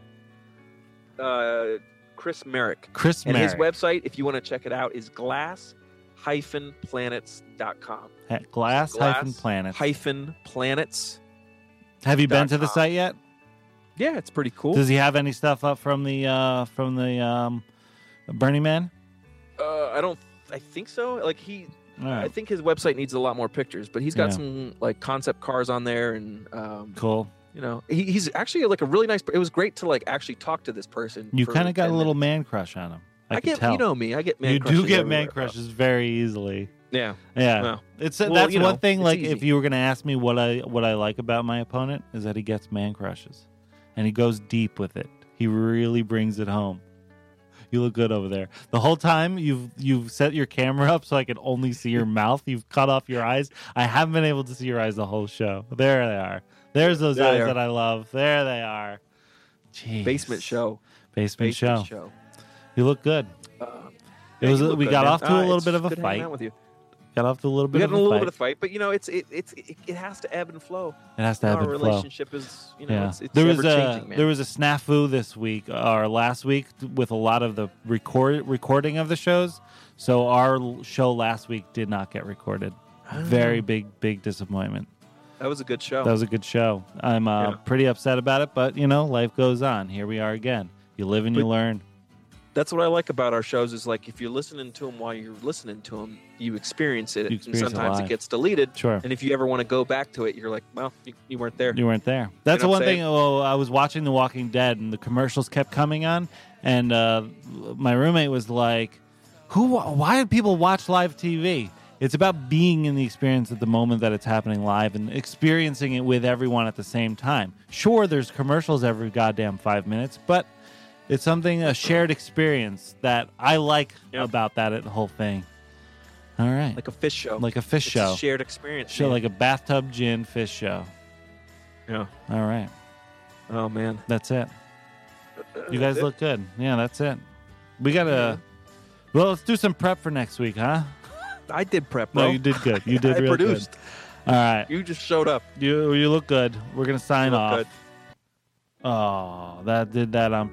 Uh, Chris Merrick.
Chris
and
Merrick.
his website, if you want to check it out, is glass dash planets dot com.
At glass hyphen planets.
Hyphen planets.
Have you been
dot
to the
com.
site yet?
Yeah, it's pretty cool.
Does he have any stuff up from the uh, from the um, Burning Man?
Uh, I don't. I think so. Like he,
All right.
I think his website needs a lot more pictures, but he's got
Yeah.
some like concept cars on there, and um,
Cool.
you know, he, he's actually like a really nice. It was great to like actually talk to this person.
You
for
kind of got a
ten
little
minutes.
man crush on him. I,
I
can
get,
tell.
you know me. I get man.
you do
crushes
get man
everywhere,
crushes very easily.
Yeah.
Yeah,
Well,
it's
well,
that's
you
one
know,
thing.
it's
Like,
easy.
if you were going to ask me what I what I like about my opponent is that he gets man crushes, and he goes deep with it. He really brings it home. You look good over there. The whole time you've you've set your camera up so I can only see your mouth. You've cut off your eyes. I haven't been able to see your eyes the whole show. There they are. There's those
There they
eyes
are.
that I love. There they are. Jeez.
Basement show.
Basement,
Basement
show.
show.
You look good.
Uh,
It
yeah,
was.
you
a-
look
we
good,
got
man.
off to a
Uh,
little
it's
bit of a
good hanging
fight.
out with you.
Got off to a little
We
bit
got
of
in
a
a little
fight.
bit of fight, but you know, it's it, it's it, it has to ebb and flow.
It has to
You
ebb
know, Our
and flow.
relationship is, you know,
Yeah.
it's, it's
there was
ever
a
changing, man.
there was a snafu this week or last week with a lot of the record recording of the shows. So our l- show last week did not get recorded. Very
Oh.
big big disappointment.
That was a good show.
That was a good show. I'm uh,
Yeah.
pretty upset about it, but you know, life goes on. Here we are again. You live and you
But-
learn.
That's what I like about our shows is like if you're listening to them while you're listening to them, you experience it.
You experience it
and sometimes it,
live.
gets deleted.
Sure.
And if you ever want to go back to it, you're like, well, you, you weren't there.
You weren't there. That's
know
the
what
one
I'm
thing.
saying?
Oh, I was watching The Walking Dead, and the commercials kept coming on, and uh, my roommate was like, "Who? Why do people watch live T V?" It's about being in the experience at the moment that it's happening live and experiencing it with everyone at the same time. Sure, there's commercials every goddamn five minutes, but it's something, a shared experience that I like
Yep.
about that whole thing. All right.
Like a fish show.
Like a fish
It's
show.
a shared experience.
Show
man.
like a bathtub gin fish show.
Yeah.
All right.
Oh man.
That's it. You guys
That's it?
look good. Yeah, that's it. We gotta. Well, let's do some prep for next week, huh?
I did prep, bro.
No, you did good. You did
I
real
produced.
good. All right.
You just showed up.
You you look good. We're gonna sign
You look
off.
good.
Oh, that did that on